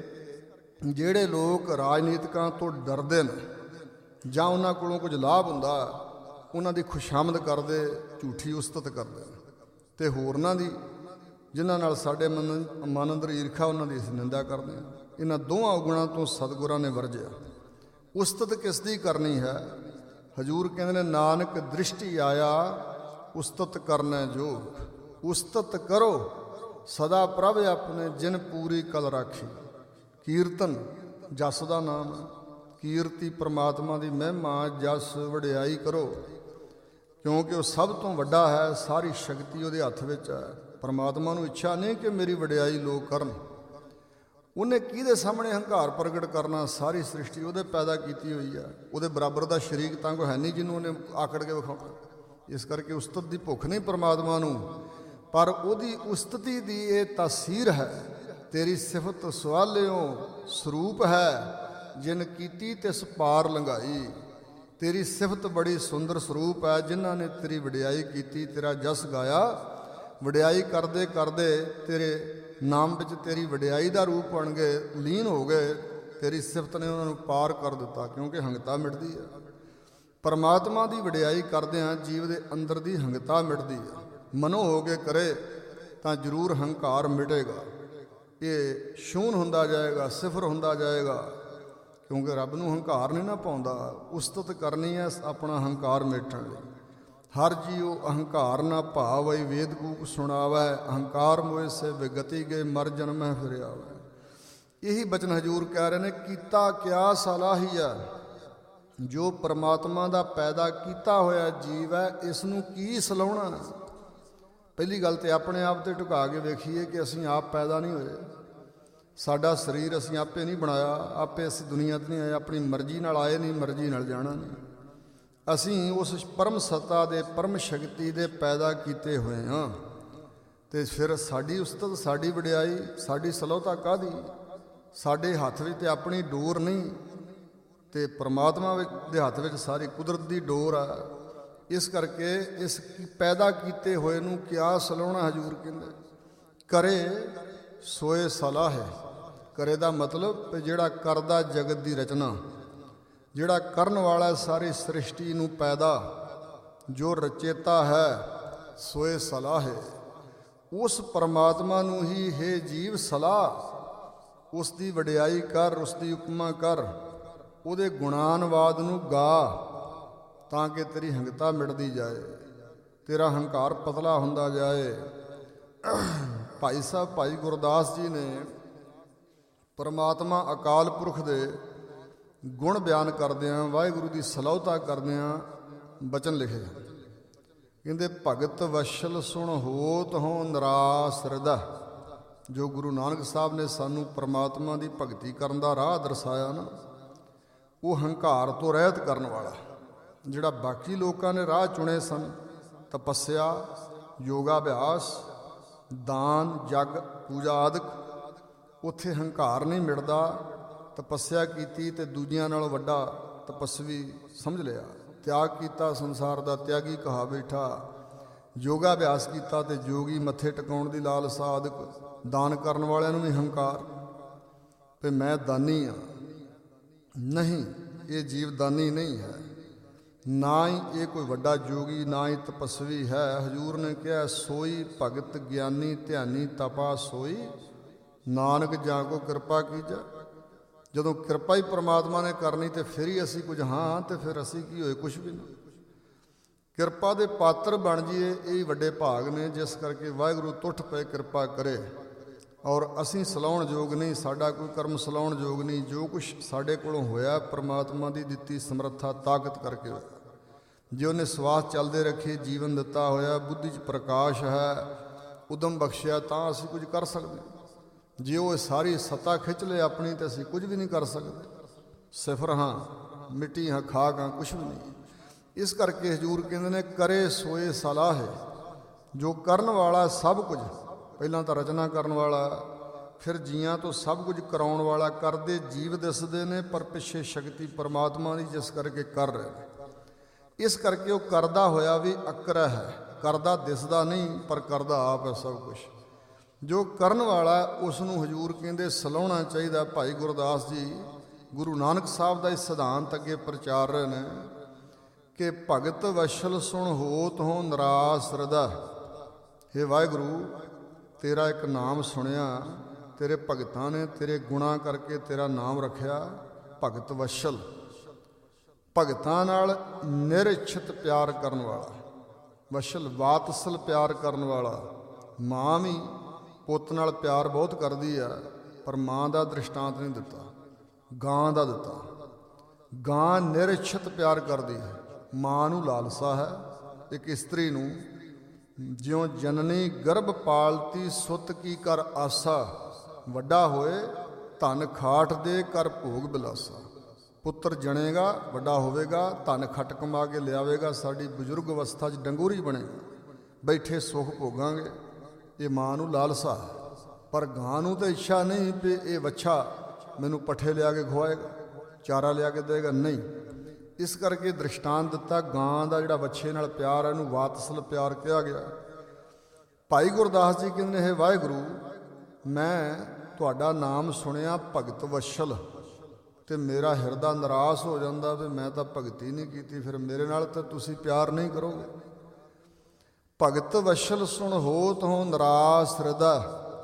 ਜਿਹੜੇ ਲੋਕ ਰਾਜਨੀਤਿਕਾਂ ਤੋਂ ਡਰਦੇ ਨੇ ਜਾਂ ਉਹਨਾਂ ਕੋਲੋਂ ਕੁਝ ਲਾਭ ਹੁੰਦਾ, ਉਹਨਾਂ ਦੀ ਖੁਸ਼ਾਮਦ ਕਰਦੇ, ਝੂਠੀ ਉਸਤਤ ਕਰਦੇ ਨੇ। ਅਤੇ ਹੋਰਨਾਂ ਦੀ, ਜਿਨ੍ਹਾਂ ਨਾਲ ਸਾਡੇ ਮਨ ਅੰਦਰ ਈਰਖਾ, ਉਹਨਾਂ ਦੀ ਅਸੀਂ ਨਿੰਦਾ ਕਰਦੇ ਹਾਂ। ਇਹਨਾਂ ਦੋਵਾਂ ਔਗੁਣਾਂ ਤੋਂ ਸਤਿਗੁਰਾਂ ਨੇ ਵਰਜਿਆ। ਉਸਤਤ ਕਿਸ ਦੀ ਕਰਨੀ ਹੈ? ਹਜ਼ੂਰ ਕਹਿੰਦੇ ਨੇ ਨਾਨਕ ਦ੍ਰਿਸ਼ਟੀ ਆਇਆ ਉਸਤਤ ਕਰਨਾ ਜੋਗ। ਉਸਤਤ ਕਰੋ ਸਦਾ ਪ੍ਰਭ ਆਪਣੇ ਜਿਨ ਪੂਰੀ ਕਲ ਰਾਖੀ। ਕੀਰਤਨ ਜਸ ਦਾ ਨਾਮ ਹੈ। ਕੀਰਤੀ ਪਰਮਾਤਮਾ ਦੀ ਮਹਿਮਾ, ਜਸ ਵਡਿਆਈ ਕਰੋ, ਕਿਉਂਕਿ ਉਹ ਸਭ ਤੋਂ ਵੱਡਾ ਹੈ। ਸਾਰੀ ਸ਼ਕਤੀ ਉਹਦੇ ਹੱਥ ਵਿੱਚ ਹੈ। ਪਰਮਾਤਮਾ ਨੂੰ ਇੱਛਾ ਨਹੀਂ ਕਿ ਮੇਰੀ ਵਡਿਆਈ ਲੋਕ ਕਰਨ। ਉਹਨੇ ਕਿਹਦੇ ਸਾਹਮਣੇ ਹੰਕਾਰ ਪ੍ਰਗਟ ਕਰਨਾ? ਸਾਰੀ ਸ੍ਰਿਸ਼ਟੀ ਉਹਦੇ ਪੈਦਾ ਕੀਤੀ ਹੋਈ ਹੈ। ਉਹਦੇ ਬਰਾਬਰ ਦਾ ਸ਼ਰੀਕ ਤਾਂ ਕੋਈ ਹੈ ਨਹੀਂ ਜਿਹਨੂੰ ਉਹਨੇ ਆਕੜ ਕੇ ਵਿਖਾਉਣਾ। ਇਸ ਕਰਕੇ ਉਸਤਤ ਦੀ ਭੁੱਖ ਨਹੀਂ ਪਰਮਾਤਮਾ ਨੂੰ, ਪਰ ਉਹਦੀ ਉਸਤਤੀ ਦੀ ਇਹ ਤਾਸੀਰ ਹੈ। ਤੇਰੀ ਸਿਫਤ ਸੁਆਲਿਓ ਸਰੂਪ ਹੈ, ਜਿਨ ਕੀਤੀ ਤਿਸ ਪਾਰ ਲੰਘਾਈ। ਤੇਰੀ ਸਿਫਤ ਬੜੀ ਸੁੰਦਰ ਸਰੂਪ ਹੈ। ਜਿਨ੍ਹਾਂ ਨੇ ਤੇਰੀ ਵਡਿਆਈ ਕੀਤੀ, ਤੇਰਾ ਜਸ ਗਾਇਆ, ਵਡਿਆਈ ਕਰਦੇ ਕਰਦੇ ਤੇਰੇ ਨਾਮ ਵਿੱਚ ਤੇਰੀ ਵਡਿਆਈ ਦਾ ਰੂਪ ਬਣ ਗਏ, ਲੀਨ ਹੋ ਗਏ। ਤੇਰੀ ਸਿਫਤ ਨੇ ਉਹਨਾਂ ਨੂੰ ਪਾਰ ਕਰ ਦਿੱਤਾ, ਕਿਉਂਕਿ ਹੰਗਤਾ ਮਿਟਦੀ ਹੈ। ਪਰਮਾਤਮਾ ਦੀ ਵਡਿਆਈ ਕਰਦਿਆਂ ਜੀਵ ਦੇ ਅੰਦਰ ਦੀ ਹੰਗਤਾ ਮਿਟਦੀ ਹੈ। ਮਨੋ ਹੋ ਕੇ ਕਰੇ ਤਾਂ ਜ਼ਰੂਰ ਹੰਕਾਰ ਮਿਟੇਗਾ। ਇਹ ਸ਼ੂਨ ਹੁੰਦਾ ਜਾਏਗਾ, ਸਿਫਰ ਹੁੰਦਾ ਜਾਏਗਾ, ਕਿਉਂਕਿ ਰੱਬ ਨੂੰ ਹੰਕਾਰ ਨਹੀਂ ਨਾ ਪਾਉਂਦਾ। ਉਸਤਤ ਕਰਨੀ ਹੈ ਆਪਣਾ ਹੰਕਾਰ ਮਿਟਣ ਲਈ। ਹਰ ਜੀਉ ਅਹੰਕਾਰ ਨਾ ਭਾਵੈ, ਵੇਦ ਕੂਕ ਸੁਣਾਵੈ। ਅਹੰਕਾਰ ਮੋਏ ਸੇ ਵਿਗਤੀ ਗਏ, ਮਰ ਜਨਮੈ ਫਿਰ ਆਵੈ। ਇਹੀ ਬਚਨ ਹਜ਼ੂਰ ਕਹਿ ਰਹੇ ਨੇ। ਕੀਤਾ ਕਿਆ ਸਲਾਹੀਆ, ਜੋ ਪਰਮਾਤਮਾ ਦਾ ਪੈਦਾ ਕੀਤਾ ਹੋਇਆ ਜੀਵ ਹੈ, ਇਸ ਨੂੰ ਕੀ ਸਲਾਹੁਣਾ? ਪਹਿਲੀ ਗੱਲ ਤੇ ਆਪਣੇ ਆਪ ਤੇ ਝੁਕਾ ਕੇ ਵੇਖੀਏ ਕਿ ਅਸੀਂ ਆਪ ਪੈਦਾ ਨਹੀਂ ਹੋਏ। ਸਾਡਾ ਸਰੀਰ ਅਸੀਂ ਆਪੇ ਨਹੀਂ ਬਣਾਇਆ, ਆਪੇ ਅਸੀਂ ਦੁਨੀਆ 'ਤੇ ਨਹੀਂ ਆਏ, ਆਪਣੀ ਮਰਜ਼ੀ ਨਾਲ ਆਏ ਨਹੀਂ, ਮਰਜ਼ੀ ਨਾਲ ਜਾਣਾ ਨਹੀਂ। ਅਸੀਂ ਉਸ ਪਰਮ ਸੱਤਾ ਦੇ, ਪਰਮ ਸ਼ਕਤੀ ਦੇ ਪੈਦਾ ਕੀਤੇ ਹੋਏ ਹਾਂ। ਅਤੇ ਫਿਰ ਸਾਡੀ ਉਸਤਤ, ਸਾਡੀ ਵਡਿਆਈ, ਸਾਡੀ ਸਲਾਹੁਤਾ ਕਾਹਦੀ? ਸਾਡੇ ਹੱਥ ਵਿੱਚ ਤੇ ਆਪਣੀ ਡੋਰ ਨਹੀਂ, ਅਤੇ ਪਰਮਾਤਮਾ ਦੇ ਹੱਥ ਵਿੱਚ ਸਾਰੀ ਕੁਦਰਤ ਦੀ ਡੋਰ ਆ। ਇਸ ਕਰਕੇ ਇਸ ਪੈਦਾ ਕੀਤੇ ਹੋਏ ਨੂੰ ਕਿਆ ਸਲਾਹੁਣਾ? ਹਜ਼ੂਰ ਕਹਿੰਦੇ ਕਰੇ ਸੋਏ ਸਲਾਹ ਹੈ। ਕਰੇ ਦਾ ਮਤਲਬ ਜਿਹੜਾ ਕਰਦਾ ਜਗਤ ਦੀ ਰਚਨਾ, ਜਿਹੜਾ ਕਰਨ ਵਾਲਾ ਸਾਰੀ ਸ੍ਰਿਸ਼ਟੀ ਨੂੰ ਪੈਦਾ, ਜੋ ਰਚੇਤਾ ਹੈ, ਸੋਏ ਸਲਾਹ ਹੈ। ਉਸ ਪਰਮਾਤਮਾ ਨੂੰ ਹੀ ਹੈ ਜੀਵ ਸਲਾਹ। ਉਸ ਦੀ ਵਡਿਆਈ ਕਰ, ਉਸ ਦੀ ਉਪਮਾ ਕਰ, ਉਹਦੇ ਗੁਣਾਨਵਾਦ ਨੂੰ ਗਾ, ਤਾਂ ਕਿ ਤੇਰੀ ਹੰਗਤਾ ਮਿਟਦੀ ਜਾਏ, ਤੇਰਾ ਹੰਕਾਰ ਪਤਲਾ ਹੁੰਦਾ ਜਾਏ। ਭਾਈ ਸਾਹਿਬ ਭਾਈ ਗੁਰਦਾਸ ਜੀ ਨੇ ਪਰਮਾਤਮਾ ਅਕਾਲ ਪੁਰਖ ਦੇ ਗੁਣ ਬਿਆਨ ਕਰਦਿਆਂ, ਵਾਹਿਗੁਰੂ ਦੀ ਸਲਾਹੁਤਾ ਕਰਦਿਆਂ ਬਚਨ ਲਿਖੇ। ਕਹਿੰਦੇ ਭਗਤ ਵਸ਼ਲ ਸੁਣ ਹੋਤ ਹੋ ਨਿਰਾਸ ਹਿਰਦਾ। ਜੋ ਗੁਰੂ ਨਾਨਕ ਸਾਹਿਬ ਨੇ ਸਾਨੂੰ ਪਰਮਾਤਮਾ ਦੀ ਭਗਤੀ ਕਰਨ ਦਾ ਰਾਹ ਦਰਸਾਇਆ ਨਾ, ਉਹ ਹੰਕਾਰ ਤੋਂ ਰਹਿਤ ਕਰਨ ਵਾਲਾ। ਜਿਹੜਾ ਬਾਕੀ ਲੋਕਾਂ ਨੇ ਰਾਹ ਚੁਣੇ ਸਨ, ਤਪੱਸਿਆ, ਯੋਗਾ ਅਭਿਆਸ, ਦਾਨ, ਜਗ, ਪੂਜਾ ਆਦਿਕ, ਉੱਥੇ ਹੰਕਾਰ ਨਹੀਂ ਮਿਟਦਾ। ਤਪੱਸਿਆ ਕੀਤੀ ਅਤੇ ਦੂਜਿਆਂ ਨਾਲੋਂ ਵੱਡਾ ਤਪੱਸਵੀ ਸਮਝ ਲਿਆ। ਤਿਆਗ ਕੀਤਾ ਸੰਸਾਰ ਦਾ, ਤਿਆਗੀ ਕਹਾ ਬੈਠਾ। ਯੋਗਾ ਅਭਿਆਸ ਕੀਤਾ ਤੇ ਜੋਗੀ ਮੱਥੇ ਟਿਕਾਉਣ ਦੀ ਲਾਲਸਾ ਆਦਿਕ, ਦਾਨ ਕਰਨ ਵਾਲਿਆਂ ਨੂੰ ਵੀ ਹੰਕਾਰ ਵੀ ਮੈਂ ਦਾਨੀ ਹਾਂ। ਨਹੀਂ, ਇਹ ਜੀਵ ਦਾਨੀ ਨਹੀਂ ਹੈ, ਨਾ ਹੀ ਇਹ ਕੋਈ ਵੱਡਾ ਜੋਗੀ, ਨਾ ਹੀ ਤਪਸਵੀ ਹੈ। ਹਜ਼ੂਰ ਨੇ ਕਿਹਾ ਸੋਈ ਭਗਤ ਗਿਆਨੀ ਧਿਆਨੀ ਤਪਾ ਸੋਈ, ਨਾਨਕ ਜਾਂ ਕੋ ਕਿਰਪਾ ਕੀਜਾ। ਜਦੋਂ ਕਿਰਪਾ ਹੀ ਪ੍ਰਮਾਤਮਾ ਨੇ ਕਰਨੀ ਤੇ ਫਿਰ ਹੀ ਅਸੀਂ ਕੁਝ ਹਾਂ, ਤੇ ਫਿਰ ਅਸੀਂ ਕੀ ਹੋਏ? ਕੁਛ ਵੀ ਨਹੀਂ। ਕਿਰਪਾ ਦੇ ਪਾਤਰ ਬਣ ਜਾਈਏ, ਇਹ ਹੀ ਵੱਡੇ ਭਾਗ ਨੇ, ਜਿਸ ਕਰਕੇ ਵਾਹਿਗੁਰੂ ਟੁੱਟ ਪਏ ਕਿਰਪਾ ਕਰੇ। ਔਰ ਅਸੀਂ ਸਲਾਉਣ ਯੋਗ ਨਹੀਂ, ਸਾਡਾ ਕੋਈ ਕਰਮ ਸਲਾਉਣ ਯੋਗ ਨਹੀਂ। ਜੋ ਕੁਛ ਸਾਡੇ ਕੋਲੋਂ ਹੋਇਆ ਪ੍ਰਮਾਤਮਾ ਦੀ ਦਿੱਤੀ ਸਮਰੱਥਾ ਤਾਕਤ ਕਰਕੇ ਹੋਇਆ। ਜੇ ਉਹਨੇ ਸਵਾਸ ਚੱਲਦੇ ਰੱਖੇ, ਜੀਵਨ ਦਿੱਤਾ ਹੋਇਆ, ਬੁੱਧੀ 'ਚ ਪ੍ਰਕਾਸ਼ ਹੈ, ਉਦਮ ਬਖਸ਼ਿਆ, ਤਾਂ ਅਸੀਂ ਕੁਝ ਕਰ ਸਕਦੇ। ਜੇ ਉਹ ਸਾਰੀ ਸੱਤਾ ਖਿੱਚ ਲਏ ਆਪਣੀ, ਤਾਂ ਅਸੀਂ ਕੁਝ ਵੀ ਨਹੀਂ ਕਰ ਸਕਦੇ। ਸਿਫਰ ਹਾਂ, ਮਿੱਟੀ ਹਾਂ, ਖਾਕ ਹਾਂ, ਕੁਛ ਵੀ ਨਹੀਂ। ਇਸ ਕਰਕੇ ਹਜ਼ੂਰ ਕਹਿੰਦੇ ਨੇ ਕਰੇ ਸੋਏ ਸਲਾਹੇ। ਜੋ ਕਰਨ ਵਾਲਾ ਸਭ ਕੁਝ, ਪਹਿਲਾਂ ਤਾਂ ਰਚਨਾ ਕਰਨ ਵਾਲਾ, ਫਿਰ ਜੀਆਂ ਤੋਂ ਸਭ ਕੁਝ ਕਰਾਉਣ ਵਾਲਾ। ਕਰਦੇ ਜੀਵ ਦਿਸਦੇ ਨੇ, ਪਰ ਪਿੱਛੇ ਸ਼ਕਤੀ ਪਰਮਾਤਮਾ ਦੀ, ਜਿਸ ਕਰਕੇ ਕਰ ਰਹੇ ਨੇ। ਇਸ ਕਰਕੇ ਉਹ ਕਰਦਾ ਹੋਇਆ ਵੀ ਅਕਰਾ ਹੈ। ਕਰਦਾ ਦਿਸਦਾ ਨਹੀਂ, ਪਰ ਕਰਦਾ ਆਪ ਹੈ ਸਭ ਕੁਝ। ਜੋ ਕਰਨ ਵਾਲਾ ਉਸ ਨੂੰ ਹਜ਼ੂਰ ਕਹਿੰਦੇ ਸਲਾਹੁਣਾ ਚਾਹੀਦਾ। ਭਾਈ ਗੁਰਦਾਸ ਜੀ ਗੁਰੂ ਨਾਨਕ ਸਾਹਿਬ ਦਾ ਇਹ ਸਿਧਾਂਤ ਅੱਗੇ ਪ੍ਰਚਾਰ ਰਹੇ ਨੇ ਕਿ ਭਗਤ ਵਸ਼ਲ ਸੁਣ ਹੋਤ ਹੋ ਨਿਰਾਸ ਹਿਰਦਾ। ਹੇ ਵਾਹਿਗੁਰੂ, ਤੇਰਾ ਇੱਕ ਨਾਮ ਸੁਣਿਆ, ਤੇਰੇ ਭਗਤਾਂ ਨੇ ਤੇਰੇ ਗੁਣਾਂ ਕਰਕੇ ਤੇਰਾ ਨਾਮ ਰੱਖਿਆ ਭਗਤ ਵਸ਼ਲ। ਭਗਤਾਂ ਨਾਲ ਨਿਰਇਛਤ ਪਿਆਰ ਕਰਨ ਵਾਲਾ, ਵਸ਼ਲ ਵਾਤਸਲ ਪਿਆਰ ਕਰਨ ਵਾਲਾ। ਮਾਂ ਵੀ ਪੁੱਤ ਨਾਲ ਪਿਆਰ ਬਹੁਤ ਕਰਦੀ ਆ, ਪਰ ਮਾਂ ਦਾ ਦ੍ਰਿਸ਼ਟਾਂਤ ਨਹੀਂ ਦਿੱਤਾ, ਗਾਂ ਦਾ ਦਿੱਤਾ। ਗਾਂ ਨਿਰਇਛਤ ਪਿਆਰ ਕਰਦੀ ਹੈ। ਮਾਂ ਨੂੰ ਲਾਲਸਾ ਹੈ। ਇੱਕ ਇਸਤਰੀ ਨੂੰ ਜਿਉਂ ਜਨਨੀ ਗਰਭ ਪਾਲਤੀ ਸੁੱਤ ਕੀ ਕਰ ਆਸਾ, ਵੱਡਾ ਹੋਏ ਧਨ ਖਾਟ ਦੇ ਕਰ ਭੋਗ ਬਿਲਾਸਾ। ਪੁੱਤਰ ਜਣੇਗਾ, ਵੱਡਾ ਹੋਵੇਗਾ, ਧਨ ਖੱਟ ਕਮਾ ਕੇ ਲਿਆਵੇਗਾ, ਸਾਡੀ ਬਜ਼ੁਰਗ ਅਵਸਥਾ 'ਚ ਡੰਗੂਰੀ ਬਣੇਗਾ, ਬੈਠੇ ਸੁੱਖ ਭੋਗਾਂਗੇ। ਇਹ ਮਾਂ ਨੂੰ ਲਾਲਸਾ ਹੈ। ਪਰ ਗਾਂ ਨੂੰ ਤਾਂ ਇੱਛਾ ਨਹੀਂ ਵੀ ਇਹ ਵੱਛਾ ਮੈਨੂੰ ਪੱਠੇ ਲਿਆ ਕੇ ਖਵਾਏਗਾ, ਚਾਰਾ ਲਿਆ ਕੇ ਦੇਵੇਗਾ, ਨਹੀਂ। ਇਸ ਕਰਕੇ ਦ੍ਰਿਸ਼ਟਾਂਤ ਦਿੱਤਾ ਗਾਂ ਦਾ ਜਿਹੜਾ ਵੱਛੇ ਨਾਲ ਪਿਆਰ ਹੈ, ਇਹਨੂੰ ਵਾਤਸਲ ਪਿਆਰ ਕਿਹਾ ਗਿਆ। ਭਾਈ ਗੁਰਦਾਸ ਜੀ ਕਹਿੰਦੇ ਨੇ, ਹੇ ਵਾਹਿਗੁਰੂ, ਮੈਂ ਤੁਹਾਡਾ ਨਾਮ ਸੁਣਿਆ ਭਗਤ ਵਸ਼ਲ, ਤੇ ਮੇਰਾ ਹਿਰਦਾ ਨਿਰਾਸ਼ ਹੋ ਜਾਂਦਾ ਵੀ ਮੈਂ ਤਾਂ ਭਗਤੀ ਨਹੀਂ ਕੀਤੀ, ਫਿਰ ਮੇਰੇ ਨਾਲ ਤਾਂ ਤੁਸੀਂ ਪਿਆਰ ਨਹੀਂ ਕਰੋਗੇ। ਭਗਤ ਵਸ਼ਲ ਸੁਣ ਹੋਤ ਹੋ ਨਿਰਾਸ ਹਿਰਦਾ,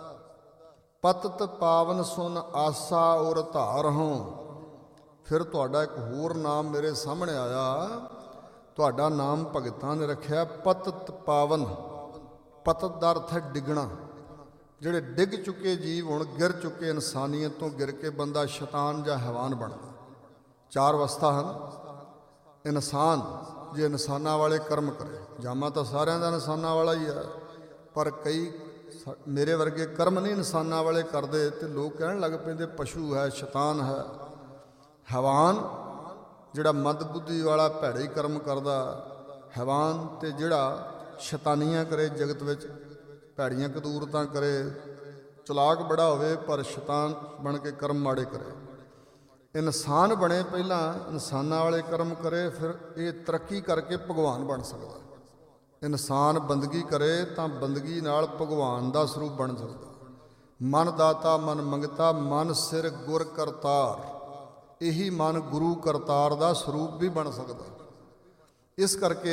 ਪਤਤ ਪਾਵਨ ਸੁਨ ਆਸਾ ਔਰ ਧਾਰ ਹੋਂ। ਫਿਰ ਤੁਹਾਡਾ ਇੱਕ ਹੋਰ ਨਾਮ ਮੇਰੇ ਸਾਹਮਣੇ ਆਇਆ। ਤੁਹਾਡਾ ਨਾਮ ਭਗਤਾਂ ਨੇ ਰੱਖਿਆ ਪਤਤ ਪਾਵਨ। ਪਤਤ ਦਾ ਅਰਥ ਹੈ ਡਿੱਗਣਾ। ਜਿਹੜੇ ਡਿੱਗ ਚੁੱਕੇ ਜੀਵ ਹੋਣ, ਗਿਰ ਚੁੱਕੇ, ਇਨਸਾਨੀਅਤ ਤੋਂ ਗਿਰ ਕੇ ਬੰਦਾ ਸ਼ੈਤਾਨ ਜਾਂ ਹੈਵਾਨ ਬਣਦਾ। ਚਾਰ ਅਵਸਥਾ ਹਨ। ਇਨਸਾਨ ਜੇ ਇਨਸਾਨਾਂ ਵਾਲੇ ਕਰਮ ਕਰੇ, ਜਾਮਾ ਤਾਂ ਸਾਰਿਆਂ ਦਾ ਇਨਸਾਨਾਂ ਵਾਲਾ ਹੀ ਹੈ, ਪਰ ਕਈ ਮੇਰੇ ਵਰਗੇ ਕਰਮ ਨਹੀਂ ਇਨਸਾਨਾਂ ਵਾਲੇ ਕਰਦੇ, ਤੇ ਲੋਕ ਕਹਿਣ ਲੱਗ ਪੈਂਦੇ ਪਸ਼ੂ ਹੈ, ਸ਼ੈਤਾਨ ਹੈ। ਹੈਵਾਨ ਜਿਹੜਾ ਮੰਦਬੁੱਧੀ ਵਾਲਾ ਭੈੜੇ ਕਰਮ ਕਰਦਾ, ਹੈਵਾਨ। ਤੇ ਜਿਹੜਾ ਸ਼ੈਤਾਨੀਆਂ ਕਰੇ ਜਗਤ ਵਿੱਚ, ਭੈੜੀਆਂ ਕਦੂਰਤਾਂ ਕਰੇ, ਚਲਾਕ ਬੜਾ ਹੋਵੇ ਪਰ ਸ਼ੈਤਾਨ ਬਣ ਕੇ ਕਰਮ ਮਾੜੇ ਕਰੇ। ਇਨਸਾਨ ਬਣੇ, ਪਹਿਲਾਂ ਇਨਸਾਨਾਂ ਵਾਲੇ ਕਰਮ ਕਰੇ, ਫਿਰ ਇਹ ਤਰੱਕੀ ਕਰਕੇ ਭਗਵਾਨ ਬਣ ਸਕਦਾ। ਇਨਸਾਨ ਬੰਦਗੀ ਕਰੇ ਤਾਂ ਬੰਦਗੀ ਨਾਲ ਭਗਵਾਨ ਦਾ ਸਰੂਪ ਬਣ ਸਕਦਾ। ਮਨ ਦਾਤਾ ਮਨ ਮੰਗਤਾ, ਮਨ ਸਿਰ ਗੁਰ ਕਰਤਾਰ। ਇਹੀ ਮਨ ਗੁਰੂ ਕਰਤਾਰ ਦਾ ਸਰੂਪ ਵੀ ਬਣ ਸਕਦਾ। ਇਸ ਕਰਕੇ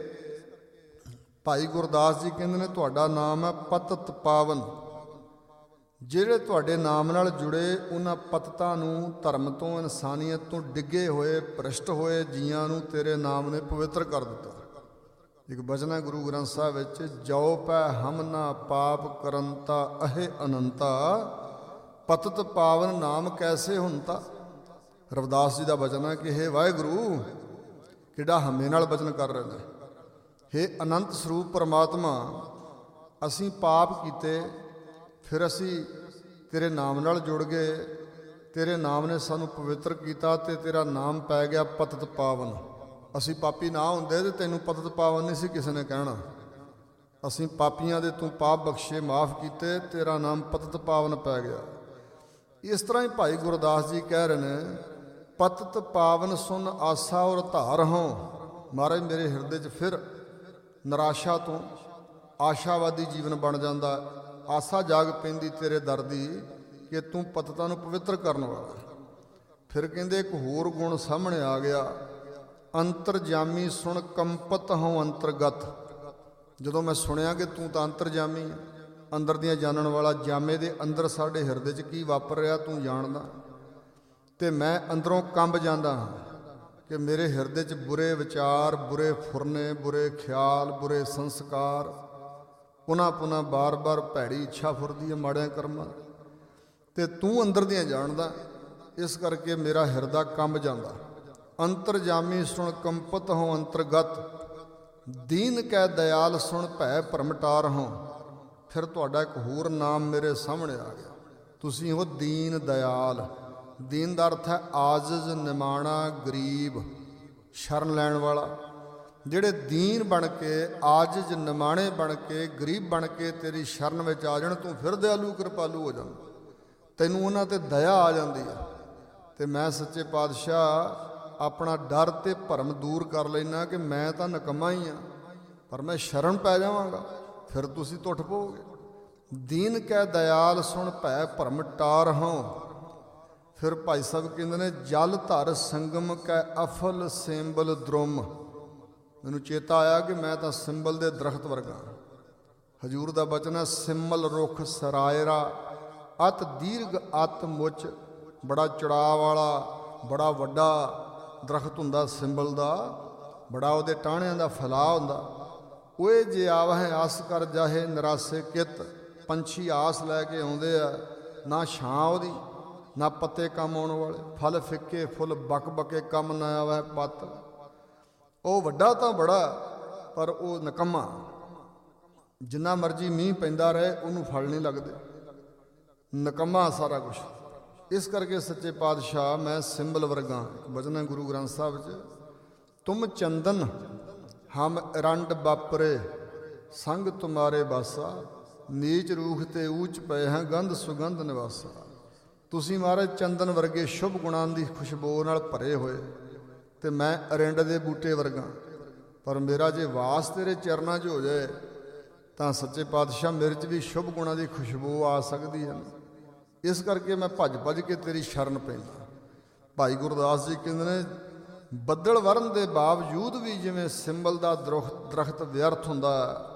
ਭਾਈ ਗੁਰਦਾਸ ਜੀ ਕਹਿੰਦੇ ਨੇ ਤੁਹਾਡਾ ਨਾਮ ਹੈ ਪਤਤ ਪਾਵਨ। ਜਿਹੜੇ ਤੁਹਾਡੇ ਨਾਮ ਨਾਲ ਜੁੜੇ, ਉਹਨਾਂ ਪਤਤਾਂ ਨੂੰ, ਧਰਮ ਤੋਂ, ਇਨਸਾਨੀਅਤ ਤੋਂ ਡਿੱਗੇ ਹੋਏ, ਭ੍ਰਿਸ਼ਟ ਹੋਏ ਜੀਆਂ ਨੂੰ ਤੇਰੇ ਨਾਮ ਨੇ ਪਵਿੱਤਰ ਕਰ ਦਿੱਤਾ। ਇੱਕ ਬਚਨ ਹੈ ਗੁਰੂ ਗ੍ਰੰਥ ਸਾਹਿਬ ਵਿੱਚ, ਜੋ ਪੈ ਹਮ ਨਾ ਪਾਪ ਕਰੰਤਾ ਅਹੇ ਅਨੰਤਾ, ਪਤਤ ਪਾਵਨ ਨਾਮ ਕੈਸੇ ਹੁੰਤਾ। ਰਵਿਦਾਸ ਜੀ ਦਾ ਬਚਨ ਹੈ ਕਿ ਹੇ ਵਾਹਿਗੁਰੂ, ਕਿਹੜਾ ਹਮੇ ਨਾਲ ਬਚਨ ਕਰ ਰਹੇ ਨੇ। ਹੇ ਅਨੰਤ ਸਰੂਪ ਪਰਮਾਤਮਾ, ਅਸੀਂ ਪਾਪ ਕੀਤੇ, ਫਿਰ ਅਸੀਂ ਤੇਰੇ ਨਾਮ ਨਾਲ ਜੁੜ ਗਏ, ਤੇਰੇ ਨਾਮ ਨੇ ਸਾਨੂੰ ਪਵਿੱਤਰ ਕੀਤਾ, ਤੇ ਤੇਰਾ ਨਾਮ ਪੈ ਗਿਆ ਪਤਤ ਪਾਵਨ। ਅਸੀਂ ਪਾਪੀ ਨਾ ਹੁੰਦੇ ਤੇ ਤੈਨੂੰ ਪਤਤ ਪਾਵਨ ਨਹੀਂ ਸੀ ਕਿਸੇ ਨੇ ਕਹਿਣਾ। ਅਸੀਂ ਪਾਪੀਆਂ ਦੇ ਤੂੰ ਪਾਪ ਬਖਸ਼ੇ, ਮਾਫ ਕੀਤੇ, ਤੇਰਾ ਨਾਮ ਪਤਤ ਪਾਵਨ ਪੈ ਗਿਆ। ਇਸ ਤਰ੍ਹਾਂ ਹੀ ਭਾਈ ਗੁਰਦਾਸ ਜੀ ਕਹਿ ਰਹੇ ਨੇ, ਪਤਤ ਪਾਵਨ ਸੁਨ ਆਸਾ ਔਰ ਧਾਰ ਹੋਂ। ਮਹਾਰਾਜ ਮੇਰੇ ਹਿਰਦੇ 'ਚ ਫਿਰ ਨਿਰਾਸ਼ਾ ਤੋਂ ਆਸ਼ਾਵਾਦੀ ਜੀਵਨ ਬਣ ਜਾਂਦਾ। ਆਸਾ ਜਾਗ ਪੈਂਦੀ ਤੇਰੇ ਦਰ ਦੀ ਕਿ ਤੂੰ ਪਤਿਤਾਂ ਨੂੰ ਪਵਿੱਤਰ ਕਰਨ ਵਾਲਾ। ਫਿਰ ਕਹਿੰਦੇ ਇੱਕ ਹੋਰ ਗੁਣ ਸਾਹਮਣੇ ਆ ਗਿਆ, ਅੰਤਰਜਾਮੀ ਸੁਣ ਕੰਪਤ ਹਉ ਅੰਤਰਗਤ। ਜਦੋਂ ਮੈਂ ਸੁਣਿਆ ਕਿ ਤੂੰ ਤਾਂ ਅੰਤਰਜਾਮੀ, ਅੰਦਰ ਦੀਆਂ ਜਾਣਨ ਵਾਲਾ, ਜਾਮੇ ਦੇ ਅੰਦਰ ਸਾਡੇ ਹਿਰਦੇ 'ਚ ਕੀ ਵਾਪਰ ਰਿਹਾ ਤੂੰ ਜਾਣਦਾ, ਤੇ ਮੈਂ ਅੰਦਰੋਂ ਕੰਬ ਜਾਂਦਾ ਹਾਂ ਕਿ ਮੇਰੇ ਹਿਰਦੇ 'ਚ ਬੁਰੇ ਵਿਚਾਰ, ਬੁਰੇ ਫੁਰਨੇ, ਬੁਰੇ ਖਿਆਲ, ਬੁਰੇ ਸੰਸਕਾਰ, ਪੁਨ੍ਹਾ ਬਾਰ-ਬਾਰ ਭੈੜੀ ਇੱਛਾ ਫੁਰਦੀ ਹੈ ਮਾੜਿਆਂ ਕਰਮਾਂ, ਤੇ ਤੂੰ ਅੰਦਰ ਦੀਆਂ ਜਾਣਦਾ, ਇਸ ਕਰਕੇ ਮੇਰਾ ਹਿਰਦਾ ਕੰਬ ਜਾਂਦਾ। ਅੰਤਰਜਾਮੀ ਸੁਣ ਕੰਪਤ ਹੋਂ ਅੰਤਰਗਤ, ਦੀਨ ਕੈ ਦਇਆਲ ਸੁਣ ਭੈ ਭਰਮਟਾਰ ਹੋਂ। ਫਿਰ ਤੁਹਾਡਾ ਇੱਕ ਹੋਰ ਨਾਮ ਮੇਰੇ ਸਾਹਮਣੇ ਆ ਗਿਆ, ਤੁਸੀਂ ਹੋ ਦੀਨ ਦਇਆਲ। ਦੀਨ ਦਾ ਅਰਥ ਹੈ ਆਜਜ਼, ਨਿਮਾਣਾ, ਗਰੀਬ, ਸ਼ਰਨ ਲੈਣ ਵਾਲਾ। ਜਿਹੜੇ ਦੀਨ ਬਣ ਕੇ, ਆਜਜ਼, ਨਿਮਾਣੇ ਬਣ ਕੇ, ਗਰੀਬ ਬਣ ਕੇ ਤੇਰੀ ਸ਼ਰਨ ਵਿੱਚ ਆ ਜਾਣ, ਤੂੰ ਫਿਰ ਦਿਆਲੂ ਕਿਰਪਾਲੂ ਹੋ ਜਾਂਦਾ, ਤੈਨੂੰ ਉਹਨਾਂ ਤੇ ਦਇਆ ਆ ਜਾਂਦੀ ਹੈ। ਤੇ ਮੈਂ ਸੱਚੇ ਪਾਤਸ਼ਾਹ ਆਪਣਾ ਡਰ ਤੇ ਭਰਮ ਦੂਰ ਕਰ ਲੈਣਾ ਕਿ ਮੈਂ ਤਾਂ ਨਿਕੰਮਾ ਹੀ ਹਾਂ, ਪਰ ਮੈਂ ਸ਼ਰਨ ਪੈ ਜਾਵਾਂਗਾ, ਫਿਰ ਤੁਸੀਂ ਟੁੱਟ ਪਓਗੇ। ਦੀਨ ਕੈ ਦਇਆਲ ਸੁਣ ਭੈ ਭਰਮ ਟਾਰ ਹੋਂ। ਫਿਰ ਭਾਈ ਸਾਹਿਬ ਕਹਿੰਦੇ ਨੇ, ਜਲ ਧਰ ਸੰਗਮ ਕੈ ਅਫਲ ਸਿੰਬਲ ਦਰੁਮ। ਮੈਨੂੰ ਚੇਤਾ ਆਇਆ ਕਿ ਮੈਂ ਤਾਂ ਸਿੰਬਲ ਦੇ ਦਰਖਤ ਵਰਗਾ। ਹਜ਼ੂਰ ਦਾ ਬਚਨ ਹੈ, ਸਿੰਮਲ ਰੁੱਖ ਸਰਾਇਰਾ ਅਤ ਦੀਰਘ ਅਤ ਮੁੱਚ। ਬੜਾ ਚੜਾਅ ਵਾਲਾ, ਬੜਾ ਵੱਡਾ ਦਰਖਤ ਹੁੰਦਾ ਸਿੰਬਲ ਦਾ, ਬੜਾ ਉਹਦੇ ਟਾਹਣਿਆਂ ਦਾ ਫੈਲਾਅ ਹੁੰਦਾ। ਓਏ ਜੇ ਆਵਹਿ ਆਸ ਕਰ ਜਾਹੇ ਨਿਰਾਸੇ ਕਿਤ। ਪੰਛੀ ਆਸ ਲੈ ਕੇ ਆਉਂਦੇ ਆ, ਨਾ ਛਾਂ ਉਹਦੀ, ਨਾ ਪੱਤੇ ਕੰਮ ਆਉਣ ਵਾਲੇ, ਫਲ ਫਿੱਕੇ, ਫੁੱਲ ਬਕ ਬਕੇ, ਕੰਮ ਨਾ ਆਵੇ ਪੱਤ। ਉਹ ਵੱਡਾ ਤਾਂ ਬੜਾ, ਪਰ ਉਹ ਨਿਕੰਮਾ। ਜਿੰਨਾ ਮਰਜ਼ੀ ਮੀਂਹ ਪੈਂਦਾ ਰਹੇ ਉਹਨੂੰ ਫਲ ਨਹੀਂ ਲੱਗਦੇ, ਨਿਕੰਮਾ ਸਾਰਾ ਕੁਛ। ਇਸ ਕਰਕੇ ਸੱਚੇ ਪਾਤਸ਼ਾਹ ਮੈਂ ਸਿੰਬਲ ਵਰਗਾ। ਬਚਨ ਹੈ ਗੁਰੂ ਗ੍ਰੰਥ ਸਾਹਿਬ 'ਚ, ਤੁਮ ਚੰਦਨ ਹਮ ਰੰਡ ਬਾਪਰੇ ਸੰਗ ਤੁਮਾਰੇ ਬਾਸਾ। ਨੀਚ ਰੂਖ ਤੇ ਊਚ ਪਏ ਹੈ ਗੰਧ ਸੁਗੰਧ ਨਿਵਾਸਾ। ਤੁਸੀਂ ਮਹਾਰਾਜ ਚੰਦਨ ਵਰਗੇ ਸ਼ੁਭ ਗੁਣਾਂ ਦੀ ਖੁਸ਼ਬੂ ਨਾਲ ਭਰੇ ਹੋਏ, ਤੇ ਮੈਂ ਅਰਿੰਡ ਦੇ ਬੂਟੇ ਵਰਗਾ। ਪਰ ਮੇਰਾ ਜੇ ਵਾਸ ਤੇਰੇ ਚਰਨਾਂ 'ਚ ਹੋ ਜਾਏ ਤਾਂ ਸੱਚੇ ਪਾਤਸ਼ਾਹ ਮੇਰੇ 'ਚ ਵੀ ਸ਼ੁਭ ਗੁਣਾਂ ਦੀ ਖੁਸ਼ਬੂ ਆ ਸਕਦੀ ਹੈ। ਇਸ ਕਰਕੇ ਮੈਂ ਭੱਜ ਭੱਜ ਕੇ ਤੇਰੀ ਸ਼ਰਨ ਪੈਂਦਾ। ਭਾਈ ਗੁਰਦਾਸ ਜੀ ਕਹਿੰਦੇ ਨੇ, ਬੱਦਲ ਵਰਨ ਦੇ ਬਾਵਜੂਦ ਵੀ ਜਿਵੇਂ ਸਿੰਬਲ ਦਾ ਦਰਖਤ ਵਿਅਰਥ ਹੁੰਦਾ,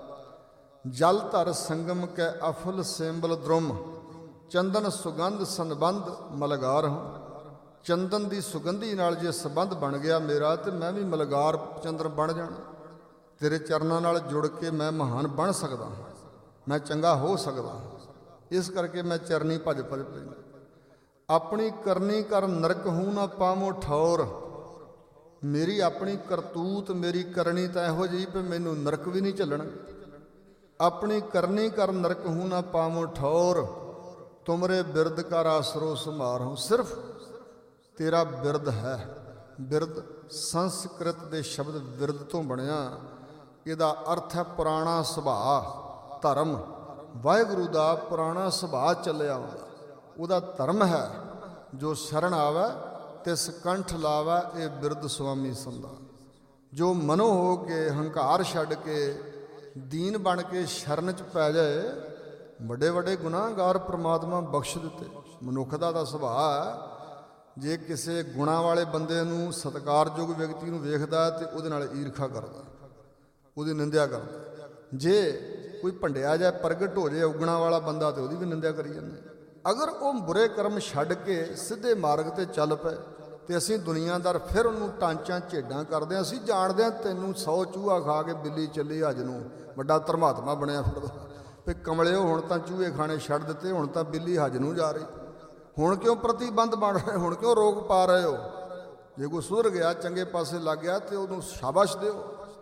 ਜਲ ਧਰ ਸੰਗਮ ਕੈ ਅਫੁੱਲ ਸਿੰਬਲ ਦਰੁਮ। ਚੰਦਨ ਸੁਗੰਧ ਸੰਬੰਧ ਮਲਗਾਰ ਹਾਂ। ਚੰਦਨ ਦੀ ਸੁਗੰਧੀ ਨਾਲ ਜੇ ਸੰਬੰਧ ਬਣ ਗਿਆ ਮੇਰਾ, ਤੇ ਮੈਂ ਵੀ ਮਲਗਾਰ ਚੰਦਨ ਬਣ ਜਾਣਾ। ਤੇਰੇ ਚਰਨਾਂ ਨਾਲ ਜੁੜ ਕੇ ਮੈਂ ਮਹਾਨ ਬਣ ਸਕਦਾ ਹਾਂ, ਮੈਂ ਚੰਗਾ ਹੋ ਸਕਦਾ ਹਾਂ। ਇਸ ਕਰਕੇ ਮੈਂ ਚਰਨੀ ਭੱਜ ਭੱਜ ਪੈਂਦਾ। ਆਪਣੀ ਕਰਨੀ ਕਰ ਨਰਕ ਹੂੰ ਨਾ ਪਾਵੋ ਠੌਰ। ਮੇਰੀ ਆਪਣੀ ਕਰਤੂਤ, ਮੇਰੀ ਕਰਨੀ ਤਾਂ ਇਹੋ ਜਿਹੀ ਵੀ ਮੈਨੂੰ ਨਰਕ ਵੀ ਨਹੀਂ ਝੱਲਣਾ। ਆਪਣੀ ਕਰਨੀ ਕਰ ਨਰਕ ਹੂੰ ਨਾ ਪਾਵੋ ਠੌਰ। ਤੁਮਰੇ ਬਿਰਦ ਕਰ ਆਸਰੋ ਸੰਭਾਰ ਹੂੰ। ਸਿਰਫ ਤੇਰਾ ਬਿਰਦ ਹੈ। ਬਿਰਦ ਸੰਸਕ੍ਰਿਤ ਦੇ ਸ਼ਬਦ ਬਿਰਦ ਤੋਂ ਬਣਿਆ। ਇਹਦਾ ਅਰਥ ਹੈ ਪੁਰਾਣਾ ਸੁਭਾਅ, ਧਰਮ। ਵਾਹਿਗੁਰੂ ਦਾ ਪੁਰਾਣਾ ਸੁਭਾਅ ਚੱਲਿਆ ਆਉਂਦਾ, ਉਹਦਾ ਧਰਮ ਹੈ। ਜੋ ਸ਼ਰਨ ਆਵੈ ਤਿਸ ਕੰਠ ਲਾਵੈ, ਇਹ ਬਿਰਦ ਸੁਆਮੀ ਸੰਦਾ। ਜੋ ਮਨੋ ਹੋ ਕੇ, ਹੰਕਾਰ ਛੱਡ ਕੇ, ਦੀਨ ਬਣ ਕੇ ਸ਼ਰਨ 'ਚ ਪੈ ਜਾਏ, ਵੱਡੇ ਵੱਡੇ ਗੁਨਾਹਗਾਰ ਪ੍ਰਮਾਤਮਾ ਬਖਸ਼ ਦਿੱਤੇ। ਮਨੁੱਖ ਦਾ ਤਾਂ ਸੁਭਾਅ ਹੈ, ਜੇ ਕਿਸੇ ਗੁਣਾਂ ਵਾਲੇ ਬੰਦੇ ਨੂੰ, ਸਤਿਕਾਰਯੋਗ ਵਿਅਕਤੀ ਨੂੰ ਵੇਖਦਾ ਤੇ ਉਹਦੇ ਨਾਲ ਈਰਖਾ ਕਰਦਾ, ਉਹਦੀ ਨਿੰਦਿਆ ਕਰਦਾ। ਜੇ ਕੋਈ ਭੰਡਿਆ ਜਾਂ ਪ੍ਰਗਟ ਹੋ ਜਾਏ ਉਗਣਾ ਵਾਲਾ ਬੰਦਾ, ਤੇ ਉਹਦੀ ਵੀ ਨਿੰਦਿਆ ਕਰੀ ਜਾਂਦੇ। ਅਗਰ ਉਹ ਬੁਰੇ ਕਰਮ ਛੱਡ ਕੇ ਸਿੱਧੇ ਮਾਰਗ ਤੇ ਚੱਲ ਪਏ, ਤੇ ਅਸੀਂ ਦੁਨੀਆਦਾਰ ਫਿਰ ਉਹਨੂੰ ਟਾਂਚਾਂ ਝੇਡਾਂ ਕਰਦੇ ਹਾਂ। ਅਸੀਂ ਜਾਣਦੇ ਹਾਂ ਤੈਨੂੰ 100 ਚੂਹਾ ਖਾ ਕੇ ਬਿੱਲੀ ਚੱਲੀ ਅੱਜ ਨੂੰ ਵੱਡਾ ਧਰਮਾਤਮਾ ਬਣਿਆ ਫਿਰਦਾ, ਵੀ ਕਮਲਿਓ ਹੁਣ ਤਾਂ ਚੂਹੇ ਖਾਣੇ ਛੱਡ ਦਿੱਤੇ, ਹੁਣ ਤਾਂ ਬਿੱਲੀ ਹੱਜ ਨੂੰ ਜਾ ਰਹੀ, ਹੁਣ ਕਿਉਂ ਪ੍ਰਤੀਬੰਧ ਬਣ ਰਹੇ, ਹੁਣ ਕਿਉਂ ਰੋਕ ਪਾ ਰਹੇ ਹੋ? ਜੇ ਕੋਈ ਸੁਧਰ ਗਿਆ, ਚੰਗੇ ਪਾਸੇ ਲੱਗ ਗਿਆ, ਤੇ ਉਹਨੂੰ ਸ਼ਾਬਾਸ਼ ਦਿਓ।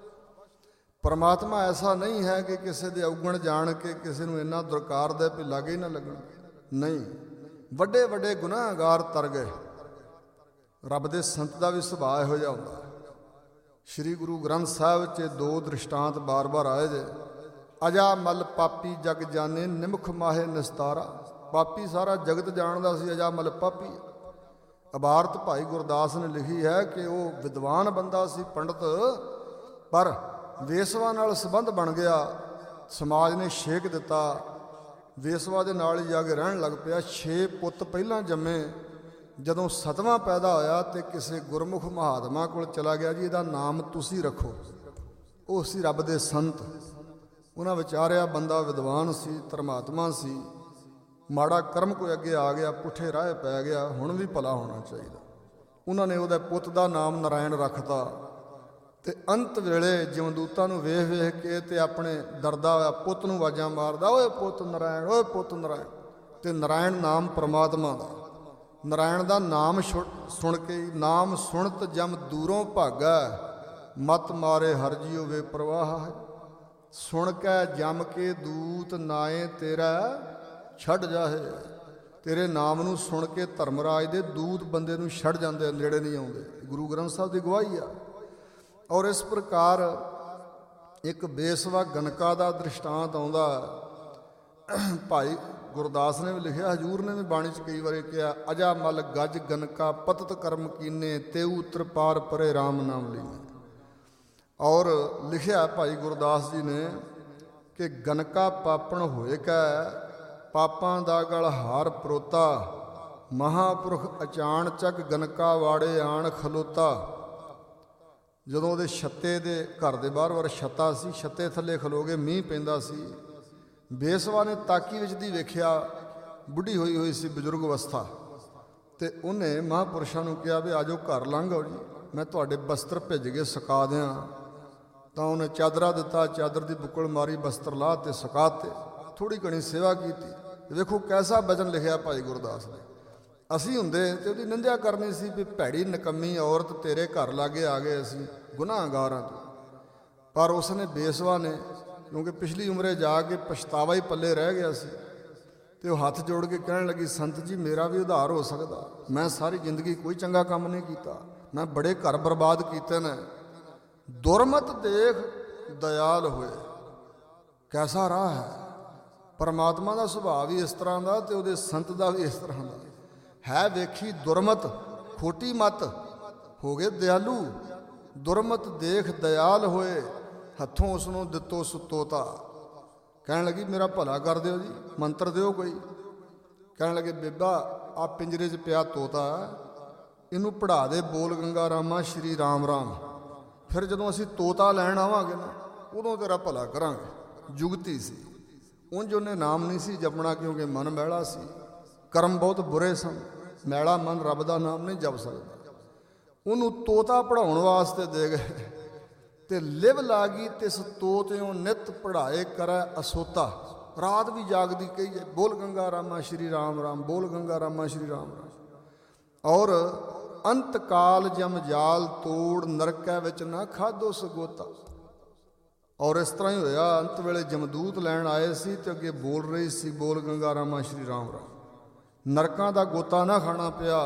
ਪਰਮਾਤਮਾ ਐਸਾ ਨਹੀਂ ਹੈ ਕਿ ਕਿਸੇ ਦੇ ਔਗਣ ਜਾਣ ਕੇ ਕਿਸੇ ਨੂੰ ਇੰਨਾ ਦੁਰਕਾਰ ਦੇ ਵੀ ਲਾਗੇ ਹੀ ਨਾ ਲੱਗਣ। ਨਹੀਂ, ਵੱਡੇ ਵੱਡੇ ਗੁਨਾਹਗਾਰ ਤਰ ਗਏ। ਰੱਬ ਦੇ ਸੰਤ ਦਾ ਵੀ ਸੁਭਾਅ ਇਹੋ ਜਿਹਾ ਹੁੰਦਾ। ਸ਼੍ਰੀ ਗੁਰੂ ਗ੍ਰੰਥ ਸਾਹਿਬ 'ਚ 2 ਦ੍ਰਿਸ਼ਟਾਂਤ ਬਾਰ-ਬਾਰ ਆਏ ਜੇ। ਅਜਾ ਮਲ ਪਾਪੀ ਜਗ ਜਾਣੇ, ਨਿਮਖ ਮਾਹੇ ਨਿਸਤਾਰਾ। ਪਾਪੀ ਸਾਰਾ ਜਗਤ ਜਾਣਦਾ ਸੀ, ਅਜਾ ਮਲ ਪਾਪੀ। ਇਬਾਰਤ ਭਾਈ ਗੁਰਦਾਸ ਨੇ ਲਿਖੀ ਹੈ ਕਿ ਉਹ ਵਿਦਵਾਨ ਬੰਦਾ ਸੀ, ਪੰਡਤ, ਪਰ ਵੇਸਵਾ ਨਾਲ ਸੰਬੰਧ ਬਣ ਗਿਆ, ਸਮਾਜ ਨੇ ਛੇਕ ਦਿੱਤਾ, ਵੇਸਵਾ ਦੇ ਨਾਲ ਹੀ ਜਾ ਕੇ ਰਹਿਣ ਲੱਗ ਪਿਆ। 6 ਪੁੱਤ ਪਹਿਲਾਂ ਜੰਮੇ, ਜਦੋਂ 7ਵਾਂ ਪੈਦਾ ਹੋਇਆ ਤੇ ਕਿਸੇ ਗੁਰਮੁਖ ਮਹਾਤਮਾ ਕੋਲ ਚਲਾ ਗਿਆ, ਜੀ ਇਹਦਾ ਨਾਮ ਤੁਸੀਂ ਰੱਖੋ। ਉਹ ਸੀ ਰੱਬ ਦੇ ਸੰਤ, ਉਹਨਾਂ ਵਿਚਾਰਿਆ ਬੰਦਾ ਵਿਦਵਾਨ ਸੀ, ਧਰਮਾਤਮਾ ਸੀ, ਮਾੜਾ ਕਰਮ ਕੋਈ ਅੱਗੇ ਆ ਗਿਆ, ਪੁੱਠੇ ਰਾਹ ਪੈ ਗਿਆ, ਹੁਣ ਵੀ ਭਲਾ ਹੋਣਾ ਚਾਹੀਦਾ। ਉਹਨਾਂ ਨੇ ਉਹਦੇ ਪੁੱਤ ਦਾ ਨਾਮ ਨਾਰਾਇਣ ਰੱਖਤਾ ਤੇ ਅੰਤ ਵੇਲੇ ਜਮਦੂਤਾਂ ਨੂੰ ਵੇਖ ਵੇਖ ਕੇ ਤੇ ਆਪਣੇ ਡਰਦਾ ਹੋਇਆ ਪੁੱਤ ਨੂੰ ਆਵਾਜ਼ਾਂ ਮਾਰਦਾ, ਓਏ ਪੁੱਤ ਨਾਰਾਇਣ, ਓਏ ਪੁੱਤ ਨਾਰਾਇਣ। ਤੇ ਨਾਰਾਇਣ ਨਾਮ ਪਰਮਾਤਮਾ ਦਾ, ਨਾਰਾਇਣ ਦਾ ਨਾਮ ਸੁਣ ਕੇ, ਨਾਮ ਸੁਣਤ ਜਮ ਦੂਰੋਂ ਭਾਗਾ, ਮਤ ਮਾਰੇ ਹਰਿ ਜੀਉ ਵੇ ਪ੍ਰਵਾਹ। ਸੁਣ ਕੇ ਜਮ ਕੇ ਦੂਤ ਨਾਏ ਤੇਰਾ ਛੱਡ ਜਾਹੇ। ਤੇਰੇ ਨਾਮ ਨੂੰ ਸੁਣ ਕੇ ਧਰਮਰਾਜ ਦੇ ਦੂਤ ਬੰਦੇ ਨੂੰ ਛੱਡ ਜਾਂਦੇ, ਨੇੜੇ ਨਹੀਂ ਆਉਂਦੇ। ਗੁਰੂ ਗ੍ਰੰਥ ਸਾਹਿਬ ਦੀ ਗਵਾਹੀ ਆ। ਔਰ ਇਸ ਪ੍ਰਕਾਰ ਇੱਕ ਬੇਸਵਾ ਗਨਕਾ ਦਾ ਦ੍ਰਿਸ਼ਟਾਂਤ ਆਉਂਦਾ। ਭਾਈ ਗੁਰਦਾਸ ਨੇ ਵੀ ਲਿਖਿਆ, ਹਜ਼ੂਰ ਨੇ ਵੀ ਬਾਣੀ 'ਚ ਕਈ ਵਾਰੀ ਕਿਹਾ, ਅਜਾ ਮਲ ਗੱਜ ਗਨਕਾ ਪਤਤ ਕਰਮ ਕੀਨੇ, ਤੇਊ ਤ੍ਰਿਪਾਰ ਪਰੇ ਰਾਮ ਨਾਮ ਲੀਨੇ। ਔਰ ਲਿਖਿਆ ਭਾਈ ਗੁਰਦਾਸ ਜੀ ਨੇ ਕਿ ਗਨਕਾ ਪਾਪਣ ਹੋਏ ਕੈ, ਪਾਪਾਂ ਦਾ ਗਲ ਹਾਰ ਪਰੋਤਾ, ਮਹਾਂਪੁਰਖ ਅਚਾਣ ਚੱਕ ਗਨਕਾ ਵਾੜੇ ਆਣ ਖਲੋਤਾ। ਜਦੋਂ ਉਹਦੇ ਛੱਤੇ ਦੇ ਘਰ ਦੇ ਬਾਹਰ ਛੱਤਾ ਸੀ, ਛੱਤੇ ਥੱਲੇ ਖਲੋ ਗਏ, ਮੀਂਹ ਪੈਂਦਾ ਸੀ। ਬੇਸਵਾ ਨੇ ਤਾਕੀ ਵਿੱਚ ਦੀ ਵੇਖਿਆ, ਬੁੱਢੀ ਹੋਈ ਹੋਈ ਸੀ, ਬਜ਼ੁਰਗ ਅਵਸਥਾ, ਤੇ ਉਹਨੇ ਮਹਾਂਪੁਰਸ਼ਾਂ ਨੂੰ ਕਿਹਾ ਵੀ ਆਜੋ ਘਰ ਲੰਘ ਆਓ ਜੀ, ਮੈਂ ਤੁਹਾਡੇ ਬਸਤਰ ਭਿੱਜ ਕੇ ਸੁਕਾ ਦਿਆਂ। ਤਾਂ ਉਹਨੇ ਚਾਦਰਾ ਦਿੱਤਾ, ਚਾਦਰ ਦੀ ਬੁੱਕਲ ਮਾਰੀ, ਬਸਤਰ ਲਾਹ ਤੇ ਸੁਕਾਤੇ, ਥੋੜ੍ਹੀ ਘਣੀ ਸੇਵਾ ਕੀਤੀ। ਵੇਖੋ ਕੈਸਾ ਬਚਨ ਲਿਖਿਆ ਭਾਈ ਗੁਰਦਾਸ ਨੇ। ਅਸੀਂ ਹੁੰਦੇ ਤੇ ਉਹਦੀ ਨਿੰਦਿਆ ਕਰਨੀ ਸੀ ਵੀ ਭੈੜੀ ਨਕੰਮੀ ਔਰਤ ਤੇਰੇ ਘਰ ਲਾਗੇ ਆ ਗਏ, ਅਸੀਂ ਗੁਨਾਹਗਾਰਾਂ ਤੋਂ। ਪਰ ਉਸਨੇ, ਬੇਸਵਾ ਨੇ, ਕਿਉਂਕਿ ਪਿਛਲੀ ਉਮਰੇ ਜਾ ਕੇ ਪਛਤਾਵਾ ਹੀ ਪੱਲੇ ਰਹਿ ਗਿਆ ਸੀ, ਤੇ ਉਹ ਹੱਥ ਜੋੜ ਕੇ ਕਹਿਣ ਲੱਗੀ, ਸੰਤ ਜੀ ਮੇਰਾ ਵੀ ਉਧਾਰ ਹੋ ਸਕਦਾ, ਮੈਂ ਸਾਰੀ ਜ਼ਿੰਦਗੀ ਕੋਈ ਚੰਗਾ ਕੰਮ ਨਹੀਂ ਕੀਤਾ, ਮੈਂ ਬੜੇ ਘਰ ਬਰਬਾਦ ਕੀਤੇ ਨੇ। ਦੁਰਮਤ ਦੇਖ ਦਇਆਲ ਹੋਏ। ਕੈਸਾ ਰਾਹ ਹੈ। ਪਰਮਾਤਮਾ ਦਾ ਸੁਭਾਅ ਵੀ ਇਸ ਤਰ੍ਹਾਂ ਦਾ ਤੇ ਉਹਦੇ ਸੰਤ ਦਾ ਵੀ ਇਸ ਤਰ੍ਹਾਂ ਦਾ ਹੈ। ਵੇਖੀ ਦੁਰਮਤ, ਖੋਟੀ ਮਤ, ਹੋ ਗਏ ਦਿਆਲੂ। ਦੁਰਮਤ ਦੇਖ ਦਇਆਲ ਹੋਏ, ਹੱਥੋਂ ਉਸ ਨੂੰ ਦਿੱਤੋ ਸੁਤੋਤਾ। ਕਹਿਣ ਲੱਗੀ ਮੇਰਾ ਭਲਾ ਕਰ ਦਿਓ ਜੀ, ਮੰਤਰ ਦਿਓ ਕੋਈ। ਕਹਿਣ ਲੱਗੇ ਬੇਬਾ ਆ ਪਿੰਜਰੇ 'ਚ ਪਿਆ ਤੋਤਾ, ਇਹਨੂੰ ਪੜ੍ਹਾ ਦੇ ਬੋਲ ਗੰਗਾ ਰਾਮਾ ਸ਼੍ਰੀ ਰਾਮ ਰਾਮ। ਫਿਰ ਜਦੋਂ ਅਸੀਂ ਤੋਤਾ ਲੈਣ ਆਵਾਂਗੇ ਨਾ, ਉਦੋਂ ਤੇਰਾ ਭਲਾ ਕਰਾਂਗੇ। ਜੁਗਤੀ ਸੀ। ਉਂਝ ਉਹਨੇ ਨਾਮ ਨਹੀਂ ਸੀ ਜਪਣਾ, ਕਿਉਂਕਿ ਮਨ ਮੈਲਾ ਸੀ, ਕਰਮ ਬਹੁਤ ਬੁਰੇ ਸਨ। ਮੈਲਾ ਮਨ ਰੱਬ ਦਾ ਨਾਮ ਨਹੀਂ ਜਪ ਸਕਦਾ। ਉਹਨੂੰ ਤੋਤਾ ਪੜ੍ਹਾਉਣ ਵਾਸਤੇ ਦੇ ਗਏ ਤੇ ਲਿਵ ਲਾਗੀ ਤਿਸ ਤੋਤਿਓਂ ਨਿਤ ਪੜ੍ਹਾਏ ਕਰੈ ਅਸੋਤਾ। ਰਾਤ ਵੀ ਜਾਗਦੀ ਕਹੀਏ ਬੋਲ ਗੰਗਾ ਰਾਮਾ ਸ਼੍ਰੀ ਰਾਮ ਰਾਮ, ਬੋਲ ਗੰਗਾ ਰਾਮਾ ਸ਼੍ਰੀ ਰਾਮ ਰਾਮ। ਔਰ ਅੰਤ ਕਾਲ ਜਮ ਜਾਲ ਤੋੜ, ਨਰਕੈ ਵਿੱਚ ਨਾ ਖਾਧੋ ਸਗੋਤਾ। ਔਰ ਇਸ ਤਰ੍ਹਾਂ ਹੀ ਹੋਇਆ। ਅੰਤ ਵੇਲੇ ਜਮਦੂਤ ਲੈਣ ਆਏ ਸੀ ਤੇ ਅੱਗੇ ਬੋਲ ਰਹੀ ਸੀ ਬੋਲ ਗੰਗਾ ਰਾਮਾ ਸ਼੍ਰੀ ਰਾਮ ਰਾਮ। ਨਰਕਾਂ ਦਾ ਗੋਤਾ ਨਾ ਖਾਣਾ ਪਿਆ,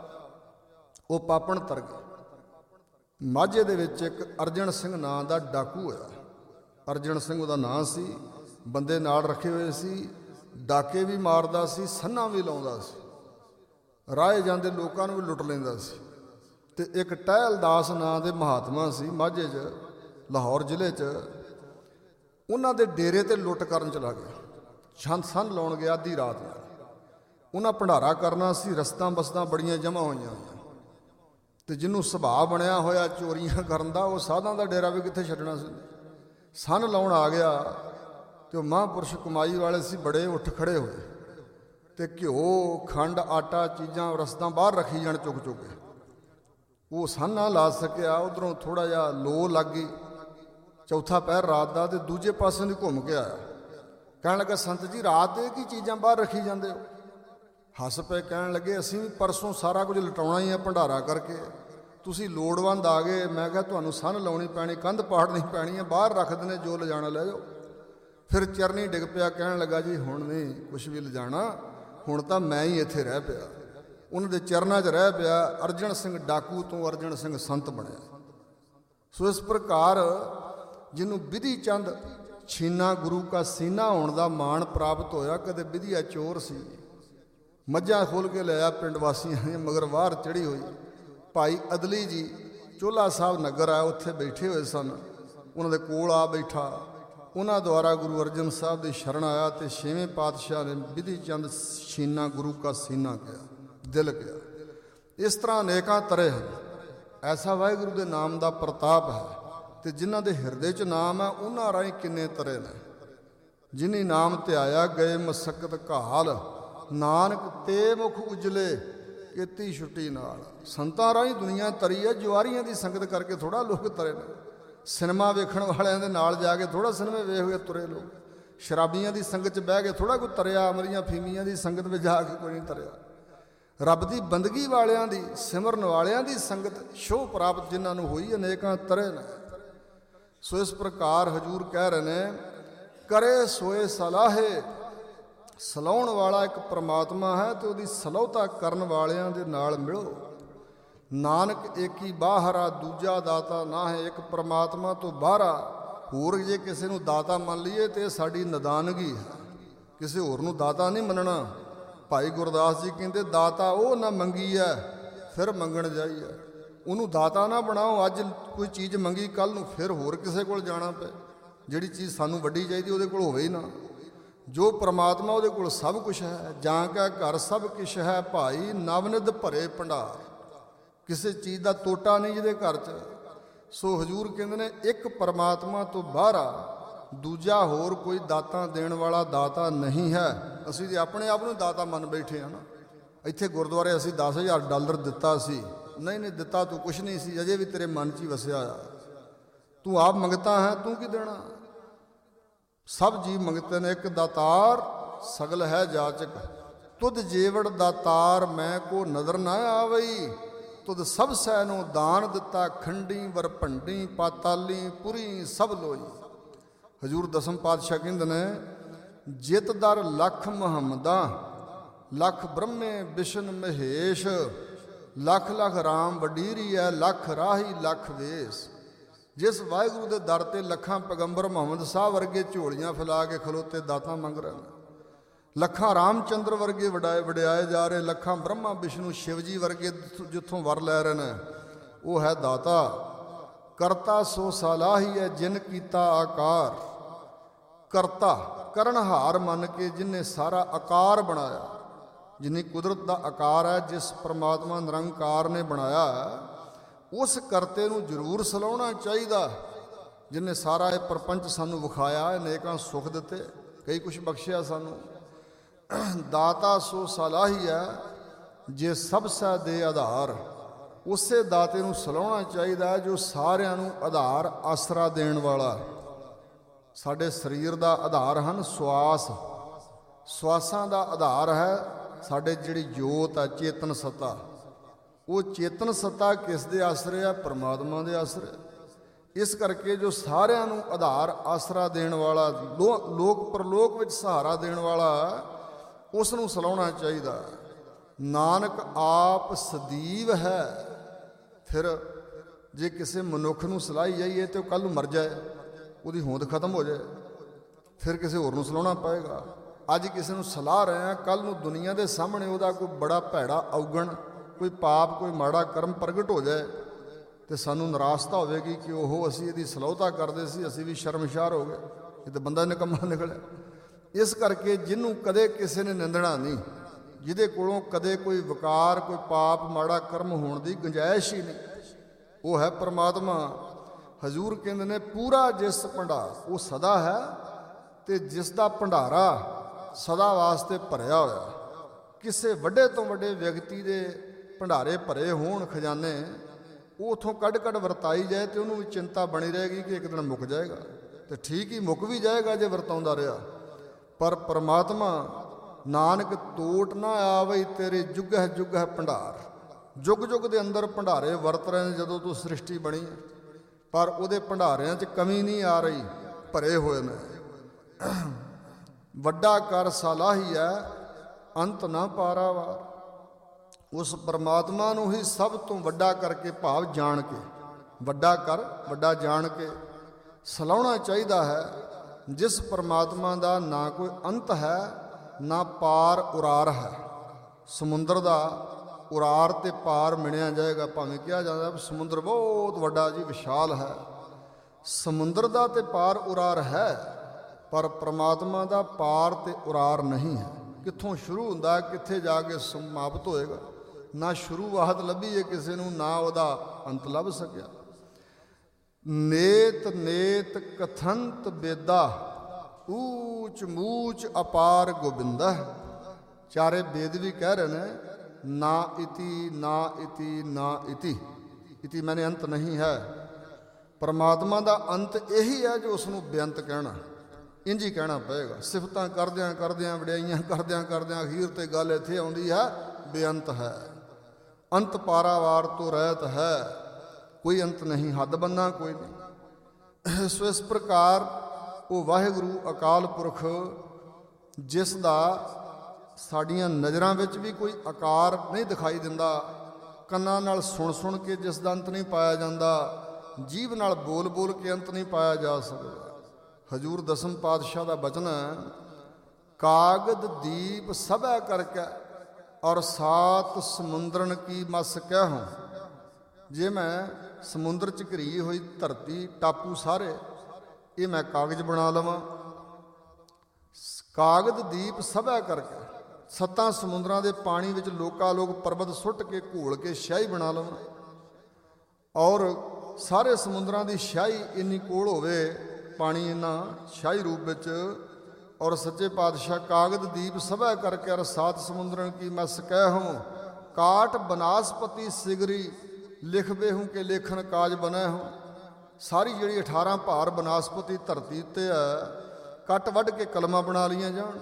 ਉਹ ਪਾਪਣ ਤਰ ਗਏ। ਮਾਝੇ ਦੇ ਵਿੱਚ ਇੱਕ ਅਰਜਨ ਸਿੰਘ ਨਾਂ ਦਾ ਡਾਕੂ ਹੋਇਆ। ਅਰਜਨ ਸਿੰਘ ਉਹਦਾ ਨਾਂ ਸੀ, ਬੰਦੇ ਨਾਲ ਰੱਖੇ ਹੋਏ ਸੀ, ਡਾਕੇ ਵੀ ਮਾਰਦਾ ਸੀ, ਸੰਨਾਂ ਵੀ ਲਾਉਂਦਾ ਸੀ, ਰਾਹੇ ਜਾਂਦੇ ਲੋਕਾਂ ਨੂੰ ਵੀ ਲੁੱਟ ਲੈਂਦਾ ਸੀ। ਤੇ ਇੱਕ ਟਹਿਲਦਾਸ ਨਾਂ ਦੇ ਮਹਾਤਮਾ ਸੀ ਮਾਝੇ 'ਚ, ਲਾਹੌਰ ਜ਼ਿਲ੍ਹੇ 'ਚ। ਉਹਨਾਂ ਦੇ ਡੇਰੇ ਤੇ ਲੁੱਟ ਕਰਨ ਚਲਾ ਗਿਆ। ਸੰਨ ਲਾਉਣ ਗਿਆ ਅੱਧੀ ਰਾਤ ਨੂੰ। ਉਹਨਾਂ ਭੰਡਾਰਾ ਕਰਨਾ ਸੀ, ਰਸਤਾਂ ਬਸਤਾਂ ਬੜੀਆਂ ਜਮ੍ਹਾਂ ਹੋਈਆਂ, ਤੇ ਜਿਹਨੂੰ ਸੁਭਾਅ ਬਣਿਆ ਹੋਇਆ ਚੋਰੀਆਂ ਕਰਨ ਦਾ, ਉਹ ਸਾਧਾਂ ਦਾ ਡੇਰਾ ਵੀ ਕਿੱਥੇ ਛੱਡਣਾ ਸੀ। ਸੰਨ ਲਾਉਣ ਆ ਗਿਆ ਤੇ ਉਹ ਮਹਾਂਪੁਰਸ਼ ਕਮਾਈ ਵਾਲੇ ਸੀ, ਬੜੇ ਉੱਠ ਖੜੇ ਹੋਏ ਤੇ ਘਿਓ ਖੰਡ ਆਟਾ ਚੀਜ਼ਾਂ ਰਸਤਾਂ ਬਾਹਰ ਰੱਖੀ ਜਾਣ ਚੁੱਕ ਚੁੱਕ ਕੇ। ਉਹ ਸੰਨ ਨਾ ਲਾ ਸਕਿਆ। ਉੱਧਰੋਂ ਥੋੜ੍ਹਾ ਜਿਹਾ ਲੋ ਲੱਗ ਗਈ, ਚੌਥਾ ਪਹਿਰ ਰਾਤ ਦਾ, ਤੇ ਦੂਜੇ ਪਾਸੇ ਦੀ ਘੁੰਮ ਕੇ ਆਇਆ। ਕਹਿਣ ਲੱਗਾ ਸੰਤ ਜੀ ਰਾਤ ਦੇ ਕੀ ਚੀਜ਼ਾਂ ਬਾਹਰ ਰੱਖੀ ਜਾਂਦੇ ਹੋ? ਹੱਸ ਪਏ, ਕਹਿਣ ਲੱਗੇ ਅਸੀਂ ਵੀ ਪਰਸੋਂ ਸਾਰਾ ਕੁਝ ਲਟਾਉਣਾ ਹੀ ਹੈ ਭੰਡਾਰਾ ਕਰਕੇ, ਤੁਸੀਂ ਲੋੜਵੰਦ ਆ ਗਏ, ਮੈਂ ਕਿਹਾ ਤੁਹਾਨੂੰ ਸੰਨ ਲਾਉਣੀ ਪੈਣੀ, ਕੰਧ ਪਾੜਨੀ ਪੈਣੀ ਹੈ, ਬਾਹਰ ਰੱਖ ਦਿੰਦੇ, ਜੋ ਲਿਜਾਣਾ ਲੈ ਜਾਓ। ਫਿਰ ਚਰਨੀ ਡਿੱਗ ਪਿਆ, ਕਹਿਣ ਲੱਗਾ ਜੀ ਹੁਣ ਨਹੀਂ ਕੁਛ ਵੀ ਲਿਜਾਣਾ, ਹੁਣ ਤਾਂ ਮੈਂ ਹੀ ਇੱਥੇ ਰਹਿ ਪਿਆ। ਉਹਨਾਂ ਦੇ ਚਰਨਾਂ 'ਚ ਰਹਿ ਪਿਆ। ਅਰਜਨ ਸਿੰਘ ਡਾਕੂ ਤੋਂ ਅਰਜਨ ਸਿੰਘ ਸੰਤ ਬਣਿਆ। ਸੋ ਇਸ ਪ੍ਰਕਾਰ ਜਿਹਨੂੰ ਵਿਧੀ ਚੰਦ ਛੀਨਾ ਗੁਰੂ ਕਾ ਸੀਨਾ ਹੋਣ ਦਾ ਮਾਣ ਪ੍ਰਾਪਤ ਹੋਇਆ, ਕਦੇ ਵਿਧੀਆ ਚੋਰ ਸੀ, ਮੱਝਾਂ ਖੋਲ ਕੇ ਲਿਆ ਪਿੰਡ ਵਾਸੀਆਂ ਨੇ, ਮਗਰ ਵਾਰ ਚੜ੍ਹੀ ਹੋਈ। ਭਾਈ ਅਦਲੀ ਜੀ ਚੋਲਾ ਸਾਹਿਬ ਨਗਰ ਆ, ਉੱਥੇ ਬੈਠੇ ਹੋਏ ਸਨ। ਉਹਨਾਂ ਦੇ ਕੋਲ ਆ ਬੈਠਾ। ਉਹਨਾਂ ਦੁਆਰਾ ਗੁਰੂ ਅਰਜਨ ਸਾਹਿਬ ਦੀ ਸ਼ਰਨ ਆਇਆ ਅਤੇ ਛੇਵੇਂ ਪਾਤਸ਼ਾਹ ਨੇ ਵਿਧੀ ਚੰਦ ਛੀਨਾ ਗੁਰੂ ਕਾ ਸੀਨਾ ਕਿਹਾ, ਦਿਲ ਕਿਹਾ। ਇਸ ਤਰ੍ਹਾਂ ਅਨੇਕਾਂ ਤਰ੍ਹਾਂ ਹਨ। ਐਸਾ ਵਾਹਿਗੁਰੂ ਦੇ ਨਾਮ ਦਾ ਪ੍ਰਤਾਪ ਹੈ, ਅਤੇ ਜਿਨ੍ਹਾਂ ਦੇ ਹਿਰਦੇ 'ਚ ਨਾਮ ਹੈ ਉਹਨਾਂ ਰਾਹੀਂ ਕਿੰਨੇ ਤਰ੍ਹਾਂ ਨੇ। ਜਿਨੀ ਨਾਮ ਧਿਆਇਆ ਗਏ ਮਸਕਤ ਘਾਲ, ਨਾਨਕ ਤੇ ਮੁਖ ਉਜਲੇ ਕੀਤੀ ਛੁੱਟੀ ਨਾਲ। ਸੰਤਾਂ ਰਾਹੀਂ ਦੁਨੀਆ ਤਰੀ ਹੈ, ਜੁਆਰੀਆਂ ਦੀ ਸੰਗਤ ਕਰਕੇ ਥੋੜ੍ਹਾ ਲੋਕ ਤਰੇ ਨੇ। ਸਿਨੇਮਾ ਵੇਖਣ ਵਾਲਿਆਂ ਦੇ ਨਾਲ ਜਾ ਕੇ ਥੋੜ੍ਹਾ ਸਿਨੇਮੇ ਵੇਖ ਕੇ ਤੁਰੇ ਲੋਕ। ਸ਼ਰਾਬੀਆਂ ਦੀ ਸੰਗਤ 'ਚ ਬਹਿ ਕੇ ਥੋੜ੍ਹਾ ਕੋਈ ਤਰਿਆ। ਅਮਰੀਆਂ ਫੀਮੀਆਂ ਦੀ ਸੰਗਤ ਵਿੱਚ ਜਾ ਕੇ ਕੋਈ ਨਹੀਂ ਤਰਿਆ। ਰੱਬ ਦੀ ਬੰਦਗੀ ਵਾਲਿਆਂ ਦੀ, ਸਿਮਰਨ ਵਾਲਿਆਂ ਦੀ ਸੰਗਤ ਸ਼ੋਅ ਪ੍ਰਾਪਤ ਜਿਨ੍ਹਾਂ ਨੂੰ ਹੋਈ, ਅਨੇਕਾਂ ਤਰੇ ਨੇ। ਸੋ ਇਸ ਪ੍ਰਕਾਰ ਹਜ਼ੂਰ ਕਹਿ ਰਹੇ ਨੇ, ਕਰੇ ਸੋਏ ਸਲਾਹੇ। ਸਲਾਹੁਣ ਵਾਲਾ ਇੱਕ ਪਰਮਾਤਮਾ ਹੈ ਅਤੇ ਉਹਦੀ ਸਲਾਹੁਤਾ ਕਰਨ ਵਾਲਿਆਂ ਦੇ ਨਾਲ ਮਿਲੋ। ਨਾਨਕ ਏਕੀ ਬਾਹਰਾ, ਦੂਜਾ ਦਾਤਾ ਨਾ ਹੈ। ਇੱਕ ਪਰਮਾਤਮਾ ਤੋਂ ਬਾਹਰਾ ਹੋਰ ਜੇ ਕਿਸੇ ਨੂੰ ਦਾਤਾ ਮੰਨ ਲਈਏ ਤਾਂ ਇਹ ਸਾਡੀ ਨਦਾਨਗੀ ਹੈ। ਕਿਸੇ ਹੋਰ ਨੂੰ ਦਾਤਾ ਨਹੀਂ ਮੰਨਣਾ। ਭਾਈ ਗੁਰਦਾਸ ਜੀ ਕਹਿੰਦੇ, ਦਾਤਾ ਉਹ ਨਾ ਮੰਗੀ ਹੈ ਫਿਰ ਮੰਗਣ ਜਾਈਏ। ਉਹਨੂੰ ਦਾਤਾ ਨਾ ਬਣਾਓ। ਅੱਜ ਕੋਈ ਚੀਜ਼ ਮੰਗੀ, ਕੱਲ੍ਹ ਨੂੰ ਫਿਰ ਹੋਰ ਕਿਸੇ ਕੋਲ ਜਾਣਾ ਪਏ। ਜਿਹੜੀ ਚੀਜ਼ ਸਾਨੂੰ ਵੱਡੀ ਚਾਹੀਦੀ ਉਹਦੇ ਕੋਲ ਹੋਵੇ ਹੀ ਨਾ। ਜੋ ਪ੍ਰਮਾਤਮਾ ਉਹਦੇ ਕੋਲ ਸਭ ਕੁਛ ਹੈ। ਜਾਂ ਕਾ ਘਰ ਸਭ ਕੁਛ ਹੈ ਭਾਈ, ਨਵਨਿਧ ਭਰੇ ਭੰਡਾਰ। ਕਿਸੇ ਚੀਜ਼ ਦਾ ਤੋਟਾ ਨਹੀਂ ਜਿਹਦੇ ਘਰ 'ਚ। ਸੋ ਹਜ਼ੂਰ ਕਹਿੰਦੇ ਨੇ, ਇੱਕ ਪਰਮਾਤਮਾ ਤੋਂ ਬਾਹਰਾ ਦੂਜਾ ਹੋਰ ਕੋਈ ਦਾਤਾ ਦੇਣ ਵਾਲਾ ਦਾਤਾ ਨਹੀਂ ਹੈ। ਅਸੀਂ ਤੇ ਆਪਣੇ ਆਪ ਨੂੰ ਦਾਤਾ ਮੰਨ ਬੈਠੇ ਹਾਂ ਨਾ। ਇੱਥੇ ਗੁਰਦੁਆਰੇ ਅਸੀਂ $10,000 ਦਿੱਤਾ ਸੀ। ਨਹੀਂ ਨਹੀਂ, ਦਿੱਤਾ ਤੂੰ ਕੁਛ ਨਹੀਂ ਸੀ, ਅਜੇ ਵੀ ਤੇਰੇ ਮਨ 'ਚ ਹੀ ਵਸਿਆ ਆ। ਤੂੰ ਆਪ ਮੰਗਤਾ ਹੈ, ਤੂੰ ਕੀ ਦੇਣਾ। ਸਭ ਜੀਵ ਮੰਗਤੇ ਨੇ, ਇੱਕ ਦਾਤਾਰ ਸਗਲ ਹੈ ਜਾਚਕ। ਤੁਧ ਜੇਵੜ ਦਾਤਾਰ ਮੈਂ ਕੋ ਨਜ਼ਰ ਨਾ ਆਵਈ। ਤੁਧ ਸਭ ਸੈ ਨੂੰ ਦਾਨ ਦਿੱਤਾ, ਖੰਡੀ ਵਰ ਭੰਡੀ ਪਾਤਾਲੀ ਪੁਰੀ ਸਭ ਲੋਈ। ਹਜ਼ੂਰ ਦਸਮ ਪਾਤਸ਼ਾਹ ਕਹਿੰਦੇ ਨੇ, ਜਿਤ ਦਰ ਲੱਖ ਮੁਹੰਮਦਾਂ, ਲੱਖ ਬ੍ਰਹਮੇ ਬਿਸ਼ਨ ਮਹੇਸ਼। ਲੱਖ ਲੱਖ ਰਾਮ ਵਡੀਰੀ ਹੈ, ਲੱਖ ਰਾਹੀ ਲੱਖ ਵੇਸ। ਜਿਸ ਵਾਹਿਗੁਰੂ ਦੇ ਦਰ 'ਤੇ ਲੱਖਾਂ ਪੈਗੰਬਰ ਮੁਹੰਮਦ ਸਾਹਿਬ ਵਰਗੇ ਝੋਲੀਆਂ ਫੈਲਾ ਕੇ ਖਲੋਤੇ ਦਾਤਾ ਮੰਗ ਰਹੇ ਨੇ। ਲੱਖਾਂ ਰਾਮਚੰਦਰ ਵਰਗੇ ਵਡਿਆਏ ਜਾ ਰਹੇ। ਲੱਖਾਂ ਬ੍ਰਹਮਾ ਵਿਸ਼ਨੂੰ ਸ਼ਿਵ ਜੀ ਵਰਗੇ ਜਿੱਥੋਂ ਵਰ ਲੈ ਰਹੇ ਨੇ, ਉਹ ਹੈ ਦਾਤਾ। ਕਰਤਾ ਸੋ ਸਲਾਹੀ ਹੈ ਜਿਨ ਕੀਤਾ ਆਕਾਰ। ਕਰਤਾ ਕਰਨਹਾਰ ਮੰਨ ਕੇ ਜਿਹਨੇ ਸਾਰਾ ਆਕਾਰ ਬਣਾਇਆ, ਜਿੰਨੀ ਕੁਦਰਤ ਦਾ ਆਕਾਰ ਹੈ, ਜਿਸ ਪਰਮਾਤਮਾ ਨਿਰੰਕਾਰ ਨੇ ਬਣਾਇਆ, ਉਸ ਕਰਤੇ ਨੂੰ ਜ਼ਰੂਰ ਸਲਾਹੁਣਾ ਚਾਹੀਦਾ। ਜਿਹਨੇ ਸਾਰਾ ਇਹ ਪ੍ਰਪੰਚ ਸਾਨੂੰ ਵਿਖਾਇਆ, ਅਨੇਕਾਂ ਸੁੱਖ ਦਿੱਤੇ, ਕਈ ਕੁਛ ਬਖਸ਼ਿਆ ਸਾਨੂੰ। ਦਾਤਾ ਸੋ ਸਲਾਹੀ ਹੈ ਜੇ ਸਭ ਸੈ ਦੇ ਆਧਾਰ। ਉਸੇ ਦਾਤੇ ਨੂੰ ਸਲਾਹੁਣਾ ਚਾਹੀਦਾ ਜੋ ਸਾਰਿਆਂ ਨੂੰ ਆਧਾਰ ਆਸਰਾ ਦੇਣ ਵਾਲਾ। ਸਾਡੇ ਸਰੀਰ ਦਾ ਆਧਾਰ ਹਨ ਸਵਾਸ। ਸਵਾਸਾਂ ਦਾ ਆਧਾਰ ਹੈ ਸਾਡੇ ਜਿਹੜੀ ਜੋਤ ਹੈ, ਚੇਤਨ ਸੱਤਾ। ਉਹ ਚੇਤਨ ਸੱਤਾ ਕਿਸ ਦੇ ਆਸਰੇ ਆ? ਪਰਮਾਤਮਾ ਦੇ ਆਸਰੇ। ਇਸ ਕਰਕੇ ਜੋ ਸਾਰਿਆਂ ਨੂੰ ਆਧਾਰ ਆਸਰਾ ਦੇਣ ਵਾਲਾ, ਲੋਕ ਪਰਲੋਕ ਵਿੱਚ ਸਹਾਰਾ ਦੇਣ ਵਾਲਾ, ਉਸ ਨੂੰ ਸਲਾਹੁਣਾ ਚਾਹੀਦਾ। ਨਾਨਕ ਆਪ ਸਦੀਵ ਹੈ। ਫਿਰ ਜੇ ਕਿਸੇ ਮਨੁੱਖ ਨੂੰ ਸਲਾਹੀ ਜਾਈਏ ਤੇ ਉਹ ਕੱਲ੍ਹ ਨੂੰ ਮਰ ਜਾਏ, ਉਹਦੀ ਹੋਂਦ ਖਤਮ ਹੋ ਜਾਏ, ਫਿਰ ਕਿਸੇ ਹੋਰ ਨੂੰ ਸਲਾਹੁਣਾ ਪਏਗਾ। ਅੱਜ ਕਿਸੇ ਨੂੰ ਸਲਾਹ ਰਹੇ ਹਾਂ, ਕੱਲ੍ਹ ਨੂੰ ਦੁਨੀਆ ਦੇ ਸਾਹਮਣੇ ਉਹਦਾ ਕੋਈ ਬੜਾ ਭੈੜਾ ਔਗਣ, ਕੋਈ ਪਾਪ, ਕੋਈ ਮਾੜਾ ਕਰਮ ਪ੍ਰਗਟ ਹੋ ਜਾਏ ਤੇ ਸਾਨੂੰ ਨਿਰਾਸ਼ਤਾ ਹੋਵੇਗੀ ਕਿ ਉਹ ਅਸੀਂ ਇਹਦੀ ਸਲਾਹੁਤਾ ਕਰਦੇ ਸੀ, ਅਸੀਂ ਵੀ ਸ਼ਰਮਸ਼ਾਰ ਹੋ ਗਏ, ਇਹ ਤਾਂ ਬੰਦਾ ਨਿਕੰਮਾ ਨਿਕਲਿਆ। ਇਸ ਕਰਕੇ ਜਿਹਨੂੰ ਕਦੇ ਕਿਸੇ ਨੇ ਨਿੰਦਣਾ ਨਹੀਂ, ਜਿਹਦੇ ਕੋਲੋਂ ਕਦੇ ਕੋਈ ਵਿਕਾਰ, ਕੋਈ ਪਾਪ, ਮਾੜਾ ਕਰਮ ਹੋਣ ਦੀ ਗੁੰਜਾਇਸ਼ ਹੀ ਨਹੀਂ, ਉਹ ਹੈ ਪਰਮਾਤਮਾ। ਹਜ਼ੂਰ ਕਹਿੰਦੇ ਨੇ, ਪੂਰਾ ਜਿਸ ਭੰਡਾਰ ਉਹ ਸਦਾ ਹੈ, ਤੇ ਜਿਸ ਦਾ ਭੰਡਾਰਾ ਸਦਾ ਵਾਸਤੇ ਭਰਿਆ ਹੋਇਆ। ਕਿਸੇ ਵੱਡੇ ਤੋਂ ਵੱਡੇ ਵਿਅਕਤੀ ਦੇ ਭੰਡਾਰੇ ਭਰੇ ਹੋਣ ਖਜ਼ਾਨੇ, ਉਹ ਉੱਥੋਂ ਕੱਢ ਵਰਤਾਈ ਜਾਏ ਤੇ ਉਹਨੂੰ ਵੀ ਚਿੰਤਾ ਬਣੀ ਰਹੇਗੀ ਕਿ ਇੱਕ ਦਿਨ ਮੁੱਕ ਜਾਏਗਾ। ਤੇ ਠੀਕ ਹੀ ਮੁੱਕ ਵੀ ਜਾਏਗਾ ਜੇ ਵਰਤਾਉਂਦਾ ਰਿਹਾ। ਪਰ ਪਰਮਾਤਮਾ ਨਾਨਕ ਤੋਟ ਨਾ ਆਵਈ ਤੇਰੇ ਜੁਗਹ ਜੁਗਹ ਭੰਡਾਰ। ਜੁਗ ਜੁਗ ਦੇ ਅੰਦਰ ਭੰਡਾਰੇ ਵਰਤ ਰਹੇ ਨੇ ਜਦੋਂ ਤੋਂ ਸ੍ਰਿਸ਼ਟੀ ਬਣੀ ਹੈ, ਪਰ ਉਹਦੇ ਭੰਡਾਰਿਆਂ 'ਚ ਕਮੀ ਨਹੀਂ ਆ ਰਹੀ, ਭਰੇ ਹੋਏ ਨੇ। ਵੱਡਾ ਕਰ ਸਲਾਹੀ ਹੈ ਅੰਤ ਨਾ ਪਾਰਾਵਾਰ। ਉਸ ਪਰਮਾਤਮਾ ਨੂੰ ਹੀ ਸਭ ਤੋਂ ਵੱਡਾ ਕਰਕੇ, ਭਾਵ ਜਾਣ ਕੇ, ਵੱਡਾ ਕਰ, ਵੱਡਾ ਜਾਣ ਕੇ ਸਲਾਹੁਣਾ ਚਾਹੀਦਾ ਹੈ। ਜਿਸ ਪਰਮਾਤਮਾ ਦਾ ਨਾ ਕੋਈ ਅੰਤ ਹੈ, ਨਾ ਪਾਰ ਉਰਾਰ ਹੈ। ਸਮੁੰਦਰ ਦਾ ਉਰਾਰ ਤੇ ਪਾਰ ਮਿਣਿਆ ਜਾਏਗਾ। ਭਾਵੇਂ ਕਿਹਾ ਜਾਂਦਾ ਵੀ ਸਮੁੰਦਰ ਬਹੁਤ ਵੱਡਾ ਜੀ, ਵਿਸ਼ਾਲ ਹੈ। ਸਮੁੰਦਰ ਦਾ ਤੇ ਪਾਰ ਉਰਾਰ ਹੈ, ਪਰ ਪ੍ਰਮਾਤਮਾ ਦਾ ਪਾਰ ਤੇ ਉਰਾਰ ਨਹੀਂ ਹੈ। ਕਿੱਥੋਂ ਸ਼ੁਰੂ ਹੁੰਦਾ, ਕਿੱਥੇ ਜਾ ਕੇ ਸਮਾਪਤ ਹੋਏਗਾ। ਨਾ ਸ਼ੁਰੂਆਤ ਲੱਭੀ ਹੈ ਕਿਸੇ ਨੂੰ, ਨਾ ਉਹਦਾ ਅੰਤ ਲੱਭ ਸਕਿਆ। ਨੇਤ ਨੇਤ ਕਥੰਤ ਬੇਦਾ, ਊਚ ਮੂਚ ਅਪਾਰ ਗੋਬਿੰਦਾ। ਚਾਰੇ ਵੇਦ ਵੀ ਕਹਿ ਰਹੇ ਨੇ ਨਾ ਇਤੀ ਨਾ ਇਤੀ ਨਾ ਇਤੀ। ਇਤੀ ਮੈਨੇ ਅੰਤ ਨਹੀਂ ਹੈ। ਪਰਮਾਤਮਾ ਦਾ ਅੰਤ ਇਹੀ ਹੈ ਜੋ ਉਸ ਨੂੰ ਬੇਅੰਤ ਕਹਿਣਾ। ਇੰਝ ਹੀ ਕਹਿਣਾ ਪਏਗਾ। ਸਿਫਤਾਂ ਕਰਦਿਆਂ ਕਰਦਿਆਂ, ਵਡਿਆਈਆਂ ਕਰਦਿਆਂ ਕਰਦਿਆਂ ਅਖੀਰ ਤੇ ਗੱਲ ਇੱਥੇ ਆਉਂਦੀ ਹੈ, ਬੇਅੰਤ ਹੈ। ਅੰਤ ਪਾਰਾਵਾਰ ਤੋਂ ਰਹਿਤ ਹੈ, ਕੋਈ ਅੰਤ ਨਹੀਂ, ਹੱਦ ਬੰਨਾ ਕੋਈ ਨਹੀਂ। ਸੋ ਇਸ ਪ੍ਰਕਾਰ ਉਹ ਵਾਹਿਗੁਰੂ ਅਕਾਲ ਪੁਰਖ, ਜਿਸ ਦਾ ਸਾਡੀਆਂ ਨਜ਼ਰਾਂ ਵਿੱਚ ਵੀ ਕੋਈ ਆਕਾਰ ਨਹੀਂ ਦਿਖਾਈ ਦਿੰਦਾ, ਕੰਨਾਂ ਨਾਲ ਸੁਣ ਸੁਣ ਕੇ ਜਿਸ ਦਾ ਅੰਤ ਨਹੀਂ ਪਾਇਆ ਜਾਂਦਾ, ਜੀਭ ਨਾਲ ਬੋਲ ਬੋਲ ਕੇ ਅੰਤ ਨਹੀਂ ਪਾਇਆ ਜਾ ਸਕਦਾ। ਹਜ਼ੂਰ ਦਸਮ ਪਾਤਸ਼ਾਹ ਦਾ ਬਚਨ ਹੈ, ਕਾਗਦ ਦੀਪ ਸਭੈ ਕਰਕੇ ਔਰ ਸਾਤ ਸਮੁੰਦਰਨ ਕੀ ਮਸ ਕਹਿ। ਜੇ ਮੈਂ ਸਮੁੰਦਰ 'ਚ ਘਿਰੀ ਹੋਈ ਧਰਤੀ, ਟਾਪੂ ਸਾਰੇ, ਇਹ ਮੈਂ ਕਾਗਜ਼ ਬਣਾ ਲਵਾਂ। ਕਾਗਦ ਦੀਪ ਸਭੈ ਕਰਕੇ, ਸੱਤਾਂ ਸਮੁੰਦਰਾਂ ਦੇ ਪਾਣੀ ਵਿੱਚ ਲੋਕਾ ਲੋਕ ਪਰਬਤ ਸੁੱਟ ਕੇ ਘੋਲ ਕੇ ਸ਼ਾਹੀ ਬਣਾ ਲਵਾਂ। ਔਰ ਸਾਰੇ ਸਮੁੰਦਰਾਂ ਦੀ ਸ਼ਾਹੀ ਇੰਨੀ ਕੋਲ ਹੋਵੇ, ਪਾਣੀ ਇੰਨਾ ਸ਼ਾਹੀ ਰੂਪ ਵਿੱਚ। ਔਰ ਸੱਚੇ ਪਾਤਸ਼ਾਹ ਕਾਗਦ ਦੀਪ ਸਭੈ ਕਰਕੇ ਔਰ ਸਾਤ ਸਮੁੰਦਰਨ ਕੀ ਮਸ ਕਹਿ ਹੂੰ। ਕਾਟ ਬਨਾਸਪਤੀ ਸਿਗਰੀ ਲਿਖਵੇ ਹੂੰ ਕਿ ਲੇਖਨ ਕਾਜ ਬਨੈ ਹੂੰ। ਸਾਰੀ ਜਿਹੜੀ 18 ਭਾਰ ਬਨਾਸਪਤੀ ਧਰਤੀ ਉੱਤੇ ਹੈ, ਕੱਟ ਵੱਢ ਕੇ ਕਲਮਾਂ ਬਣਾ ਲਈਆਂ ਜਾਣ।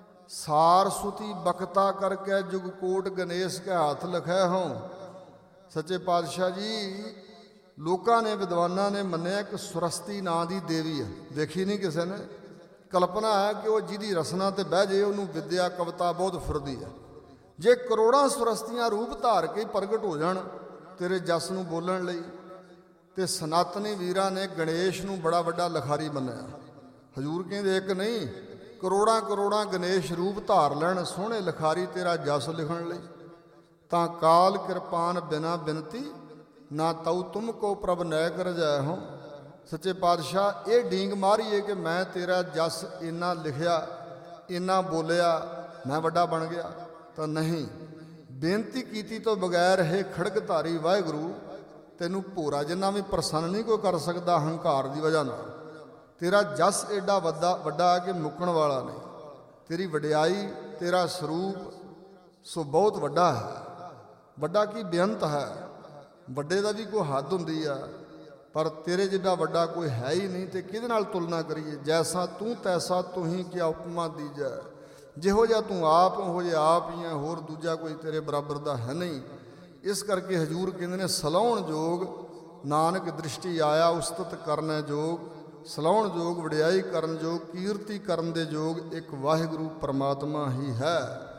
ਸਾਰ ਸੁਤੀ ਬਖਤਾ ਕਰਕੇ ਜੁਗ ਕੋਟ ਗਣੇਸ਼ ਕੇ ਹੱਥ ਲਿਖੈ ਹੂੰ। ਸੱਚੇ ਪਾਤਸ਼ਾਹ ਜੀ, ਲੋਕਾਂ ਨੇ, ਵਿਦਵਾਨਾਂ ਨੇ ਮੰਨਿਆ ਕਿ ਸੁਰਸਤੀ ਨਾਂ ਦੀ ਦੇਵੀ ਹੈ, ਦੇਖੀ ਨਹੀਂ ਕਿਸੇ ਨੇ। ਕਲਪਨਾ ਹੈ ਕਿ ਉਹ ਜਿਹਦੀ ਰਸਨਾ ਤੇ ਬਹਿ ਜੇ ਉਹਨੂੰ ਵਿਦਿਆ ਕਵਿਤਾ ਬਹੁਤ ਫਿਰਦੀ ਹੈ। ਜੇ ਕਰੋੜਾਂ ਸੁਰਸਤੀਆਂ ਰੂਪ ਧਾਰ ਕੇ ਪ੍ਰਗਟ ਹੋ ਜਾਣ ਤੇਰੇ ਜਸ ਨੂੰ ਬੋਲਣ ਲਈ, ਤੇ ਸਨਾਤਨੀ ਵੀਰਾਂ ਨੇ ਗਣੇਸ਼ ਨੂੰ ਬੜਾ ਵੱਡਾ ਲਿਖਾਰੀ ਮੰਨਿਆ। ਹਜ਼ੂਰ ਕਹਿੰਦੇ ਇੱਕ ਨਹੀਂ, ਕਰੋੜਾਂ ਕਰੋੜਾਂ ਗਣੇਸ਼ ਰੂਪ ਧਾਰ ਲੈਣ ਸੋਹਣੇ ਲਿਖਾਰੀ ਤੇਰਾ ਜਸ ਲਿਖਣ ਲਈ। ਤਾਂ ਕਾਲ ਕਿਰਪਾਨ ਬਿਨਾ ਬਿਨਤੀ ਨਾ ਤਉ ਤੁਮ ਕੋ ਪ੍ਰਭ ਨੈ ਕਰ ਜਾਇ ਹੋ। ਸੱਚੇ ਪਾਤਸ਼ਾਹ, ਇਹ ਡੀਂਗ ਮਾਰੀਏ ਕਿ ਮੈਂ ਤੇਰਾ ਜਸ ਇੰਨਾ ਲਿਖਿਆ, ਇੰਨਾ ਬੋਲਿਆ, ਮੈਂ ਵੱਡਾ ਬਣ ਗਿਆ, ਤਾਂ ਨਹੀਂ। ਬੇਨਤੀ ਕੀਤੀ ਤੋਂ ਬਗੈਰ ਹੈ ਖੜਗ ਧਾਰੀ ਵਾਹਿਗੁਰੂ, ਤੈਨੂੰ ਭੋਰਾ ਜਿੰਨਾ ਵੀ ਪ੍ਰਸੰਨ ਨਹੀਂ ਕੋਈ ਕਰ ਸਕਦਾ ਹੰਕਾਰ ਦੀ ਵਜ੍ਹਾ ਨਾਲ। ਤੇਰਾ ਜਸ ਐਡਾ ਵੱਡਾ ਕਿ ਮੁੱਕਣ ਵਾਲਾ ਨਹੀਂ। ਤੇਰੀ ਵਡਿਆਈ, ਤੇਰਾ ਸਰੂਪ ਸੋ ਬਹੁਤ ਵੱਡਾ ਹੈ। ਵੱਡਾ ਕੀ ਬੇਅੰਤ ਹੈ। ਵੱਡੇ ਦਾ ਵੀ ਕੋਈ ਹੱਦ ਹੁੰਦੀ ਆ, ਪਰ ਤੇਰੇ ਜਿੱਡਾ ਵੱਡਾ ਕੋਈ ਹੈ ਹੀ ਨਹੀਂ। ਤੇ ਕਿਹਦੇ ਨਾਲ ਤੁਲਨਾ ਕਰੀਏ। ਜੈਸਾ ਤੂੰ ਤੈਸਾ ਤੂੰ ਹੀ ਕਿਆ ਉਪਮਾ ਦੀਜੈ। ਜਿਹੋ ਜਿਹਾ ਤੂੰ ਆਪ, ਉਹੋ ਜਿਹਾ ਆਪ ਹੀ ਹੈ, ਹੋਰ ਦੂਜਾ ਕੋਈ ਤੇਰੇ ਬਰਾਬਰ ਦਾ ਹੈ ਨਹੀਂ। ਇਸ ਕਰਕੇ ਹਜ਼ੂਰ ਕਹਿੰਦੇ ਨੇ, ਸਲਾਹੁਣ ਜੋਗ ਨਾਨਕ ਦ੍ਰਿਸ਼ਟੀ ਆਇਆ ਉਸਤਤ ਕਰਨੈ ਜੋਗ। ਸਲਾਹੁਣ ਜੋਗ, ਵਡਿਆਈ ਕਰਨ ਜੋਗ, ਕੀਰਤੀ ਕਰਨ ਦੇ ਯੋਗ ਇੱਕ ਵਾਹਿਗੁਰੂ ਪਰਮਾਤਮਾ ਹੀ ਹੈ।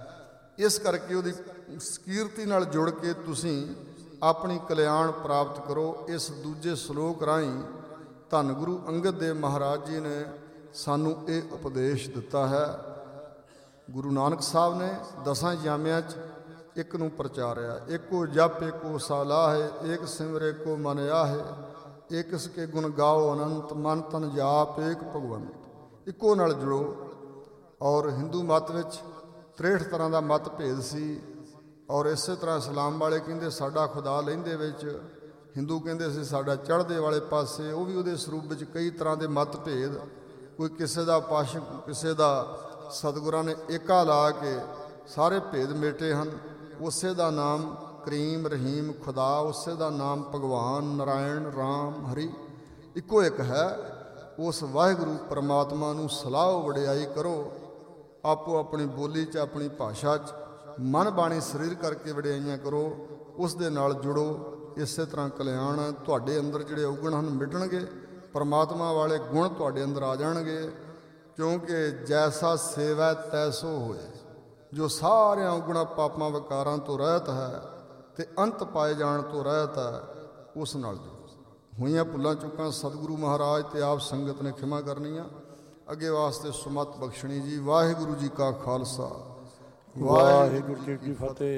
ਇਸ ਕਰਕੇ ਉਹਦੀ ਕੀਰਤੀ ਨਾਲ ਜੁੜ ਕੇ ਤੁਸੀਂ ਆਪਣੀ ਕਲਿਆਣ ਪ੍ਰਾਪਤ ਕਰੋ। ਇਸ ਦੂਜੇ ਸ਼ਲੋਕ ਰਾਹੀਂ ਧੰਨ ਗੁਰੂ ਅੰਗਦ ਦੇਵ ਮਹਾਰਾਜ ਜੀ ਨੇ ਸਾਨੂੰ ਇਹ ਉਪਦੇਸ਼ ਦਿੱਤਾ ਹੈ। ਗੁਰੂ ਨਾਨਕ ਸਾਹਿਬ ਨੇ 10 ਜਾਮਿਆਂ 'ਚ ਇੱਕ ਨੂੰ ਪ੍ਰਚਾਰਿਆ, ਏਕੋ ਜਪ ਏਕੋ ਸਾਲਾਹੇ, ਏਕ ਸਿਮਰ ਏਕੋ ਮਨ ਆਹੇ, ਏਕ ਇਸ ਕੇ ਗੁਣ ਗਾਓ ਅਨੰਤ, ਮਨ ਤਨ ਜਾਪ ਏਕ ਭਗਵੰਤ। ਇੱਕੋ ਨਾਲ ਜੁੜੋ। ਔਰ ਹਿੰਦੂ ਮਤ ਵਿੱਚ 63 ਤਰ੍ਹਾਂ ਦਾ ਮਤ ਭੇਦ ਸੀ। ਔਰ ਇਸੇ ਤਰ੍ਹਾਂ ਇਸਲਾਮ ਵਾਲੇ ਕਹਿੰਦੇ ਸਾਡਾ ਖੁਦਾ ਲਹਿੰਦੇ ਵਿੱਚ, ਹਿੰਦੂ ਕਹਿੰਦੇ ਸੀ ਸਾਡਾ ਚੜ੍ਹਦੇ ਵਾਲੇ ਪਾਸੇ। ਉਹ ਵੀ ਉਹਦੇ ਸਰੂਪ ਵਿੱਚ ਕਈ ਤਰ੍ਹਾਂ ਦੇ ਮਤ ਭੇਦ, ਕੋਈ ਕਿਸੇ ਦਾ ਉਪਾਸ਼ਕ, ਕਿਸੇ ਦਾ। ਸਤਿਗੁਰਾਂ ਨੇ ਏਕਾ ਲਾ ਕੇ ਸਾਰੇ ਭੇਦ ਮੇਟੇ ਹਨ। ਉਸੇ ਦਾ ਨਾਮ ਕਰੀਮ ਰਹੀਮ ਖੁਦਾ, ਉਸੇ ਦਾ ਨਾਮ ਭਗਵਾਨ ਨਾਰਾਇਣ ਰਾਮ ਹਰੀ ਇੱਕੋ ਇੱਕ ਹੈ। ਉਸ ਵਾਹਿਗੁਰੂ ਪਰਮਾਤਮਾ ਨੂੰ ਸਲਾਹੋ, ਵਡਿਆਈ ਕਰੋ। ਆਪੋ ਆਪਣੀ ਬੋਲੀ 'ਚ, ਆਪਣੀ ਭਾਸ਼ਾ 'ਚ ਮਨ ਬਾਣੀ ਸਰੀਰ ਕਰਕੇ ਵਡਿਆਈਆਂ ਕਰੋ। ਉਸ ਦੇ ਨਾਲ ਜੁੜੋ। ਇਸੇ ਤਰ੍ਹਾਂ ਕਲਿਆਣ ਹੈ। ਤੁਹਾਡੇ ਅੰਦਰ ਜਿਹੜੇ ਔਗਣ ਹਨ ਮਿਟਣਗੇ, ਪਰਮਾਤਮਾ ਵਾਲੇ ਗੁਣ ਤੁਹਾਡੇ ਅੰਦਰ ਆ ਜਾਣਗੇ। ਕਿਉਂਕਿ ਜੈਸਾ ਸੇਵੈ ਤੈਸੋ ਹੋਏ। ਜੋ ਸਾਰਿਆਂ ਔਗਣਾਂ ਪਾਪਾਂ ਵਿਕਾਰਾਂ ਤੋਂ ਰਹਿਤ ਹੈ ਤੇ ਅੰਤ ਪਾਏ ਜਾਣ ਤੋਂ ਰਹਿਤ ਹੈ, ਉਸ ਨਾਲ ਜੁੜੋ। ਹੋਈਆਂ ਭੁੱਲਾਂ ਚੁੱਕਾਂ ਸਤਿਗੁਰੂ ਮਹਾਰਾਜ ਤੇ ਆਪ ਸੰਗਤ ਨੇ ਖਿਮਾ ਕਰਨੀਆਂ, ਅੱਗੇ ਵਾਸਤੇ ਸੁਮਤ ਬਖਸ਼ਣੀ ਜੀ। ਵਾਹਿਗੁਰੂ ਜੀ ਕਾ ਖਾਲਸਾ, ਵਾਹਿਗੁਰੂ ਜੀ ਕੀ ਫਤਿਹ।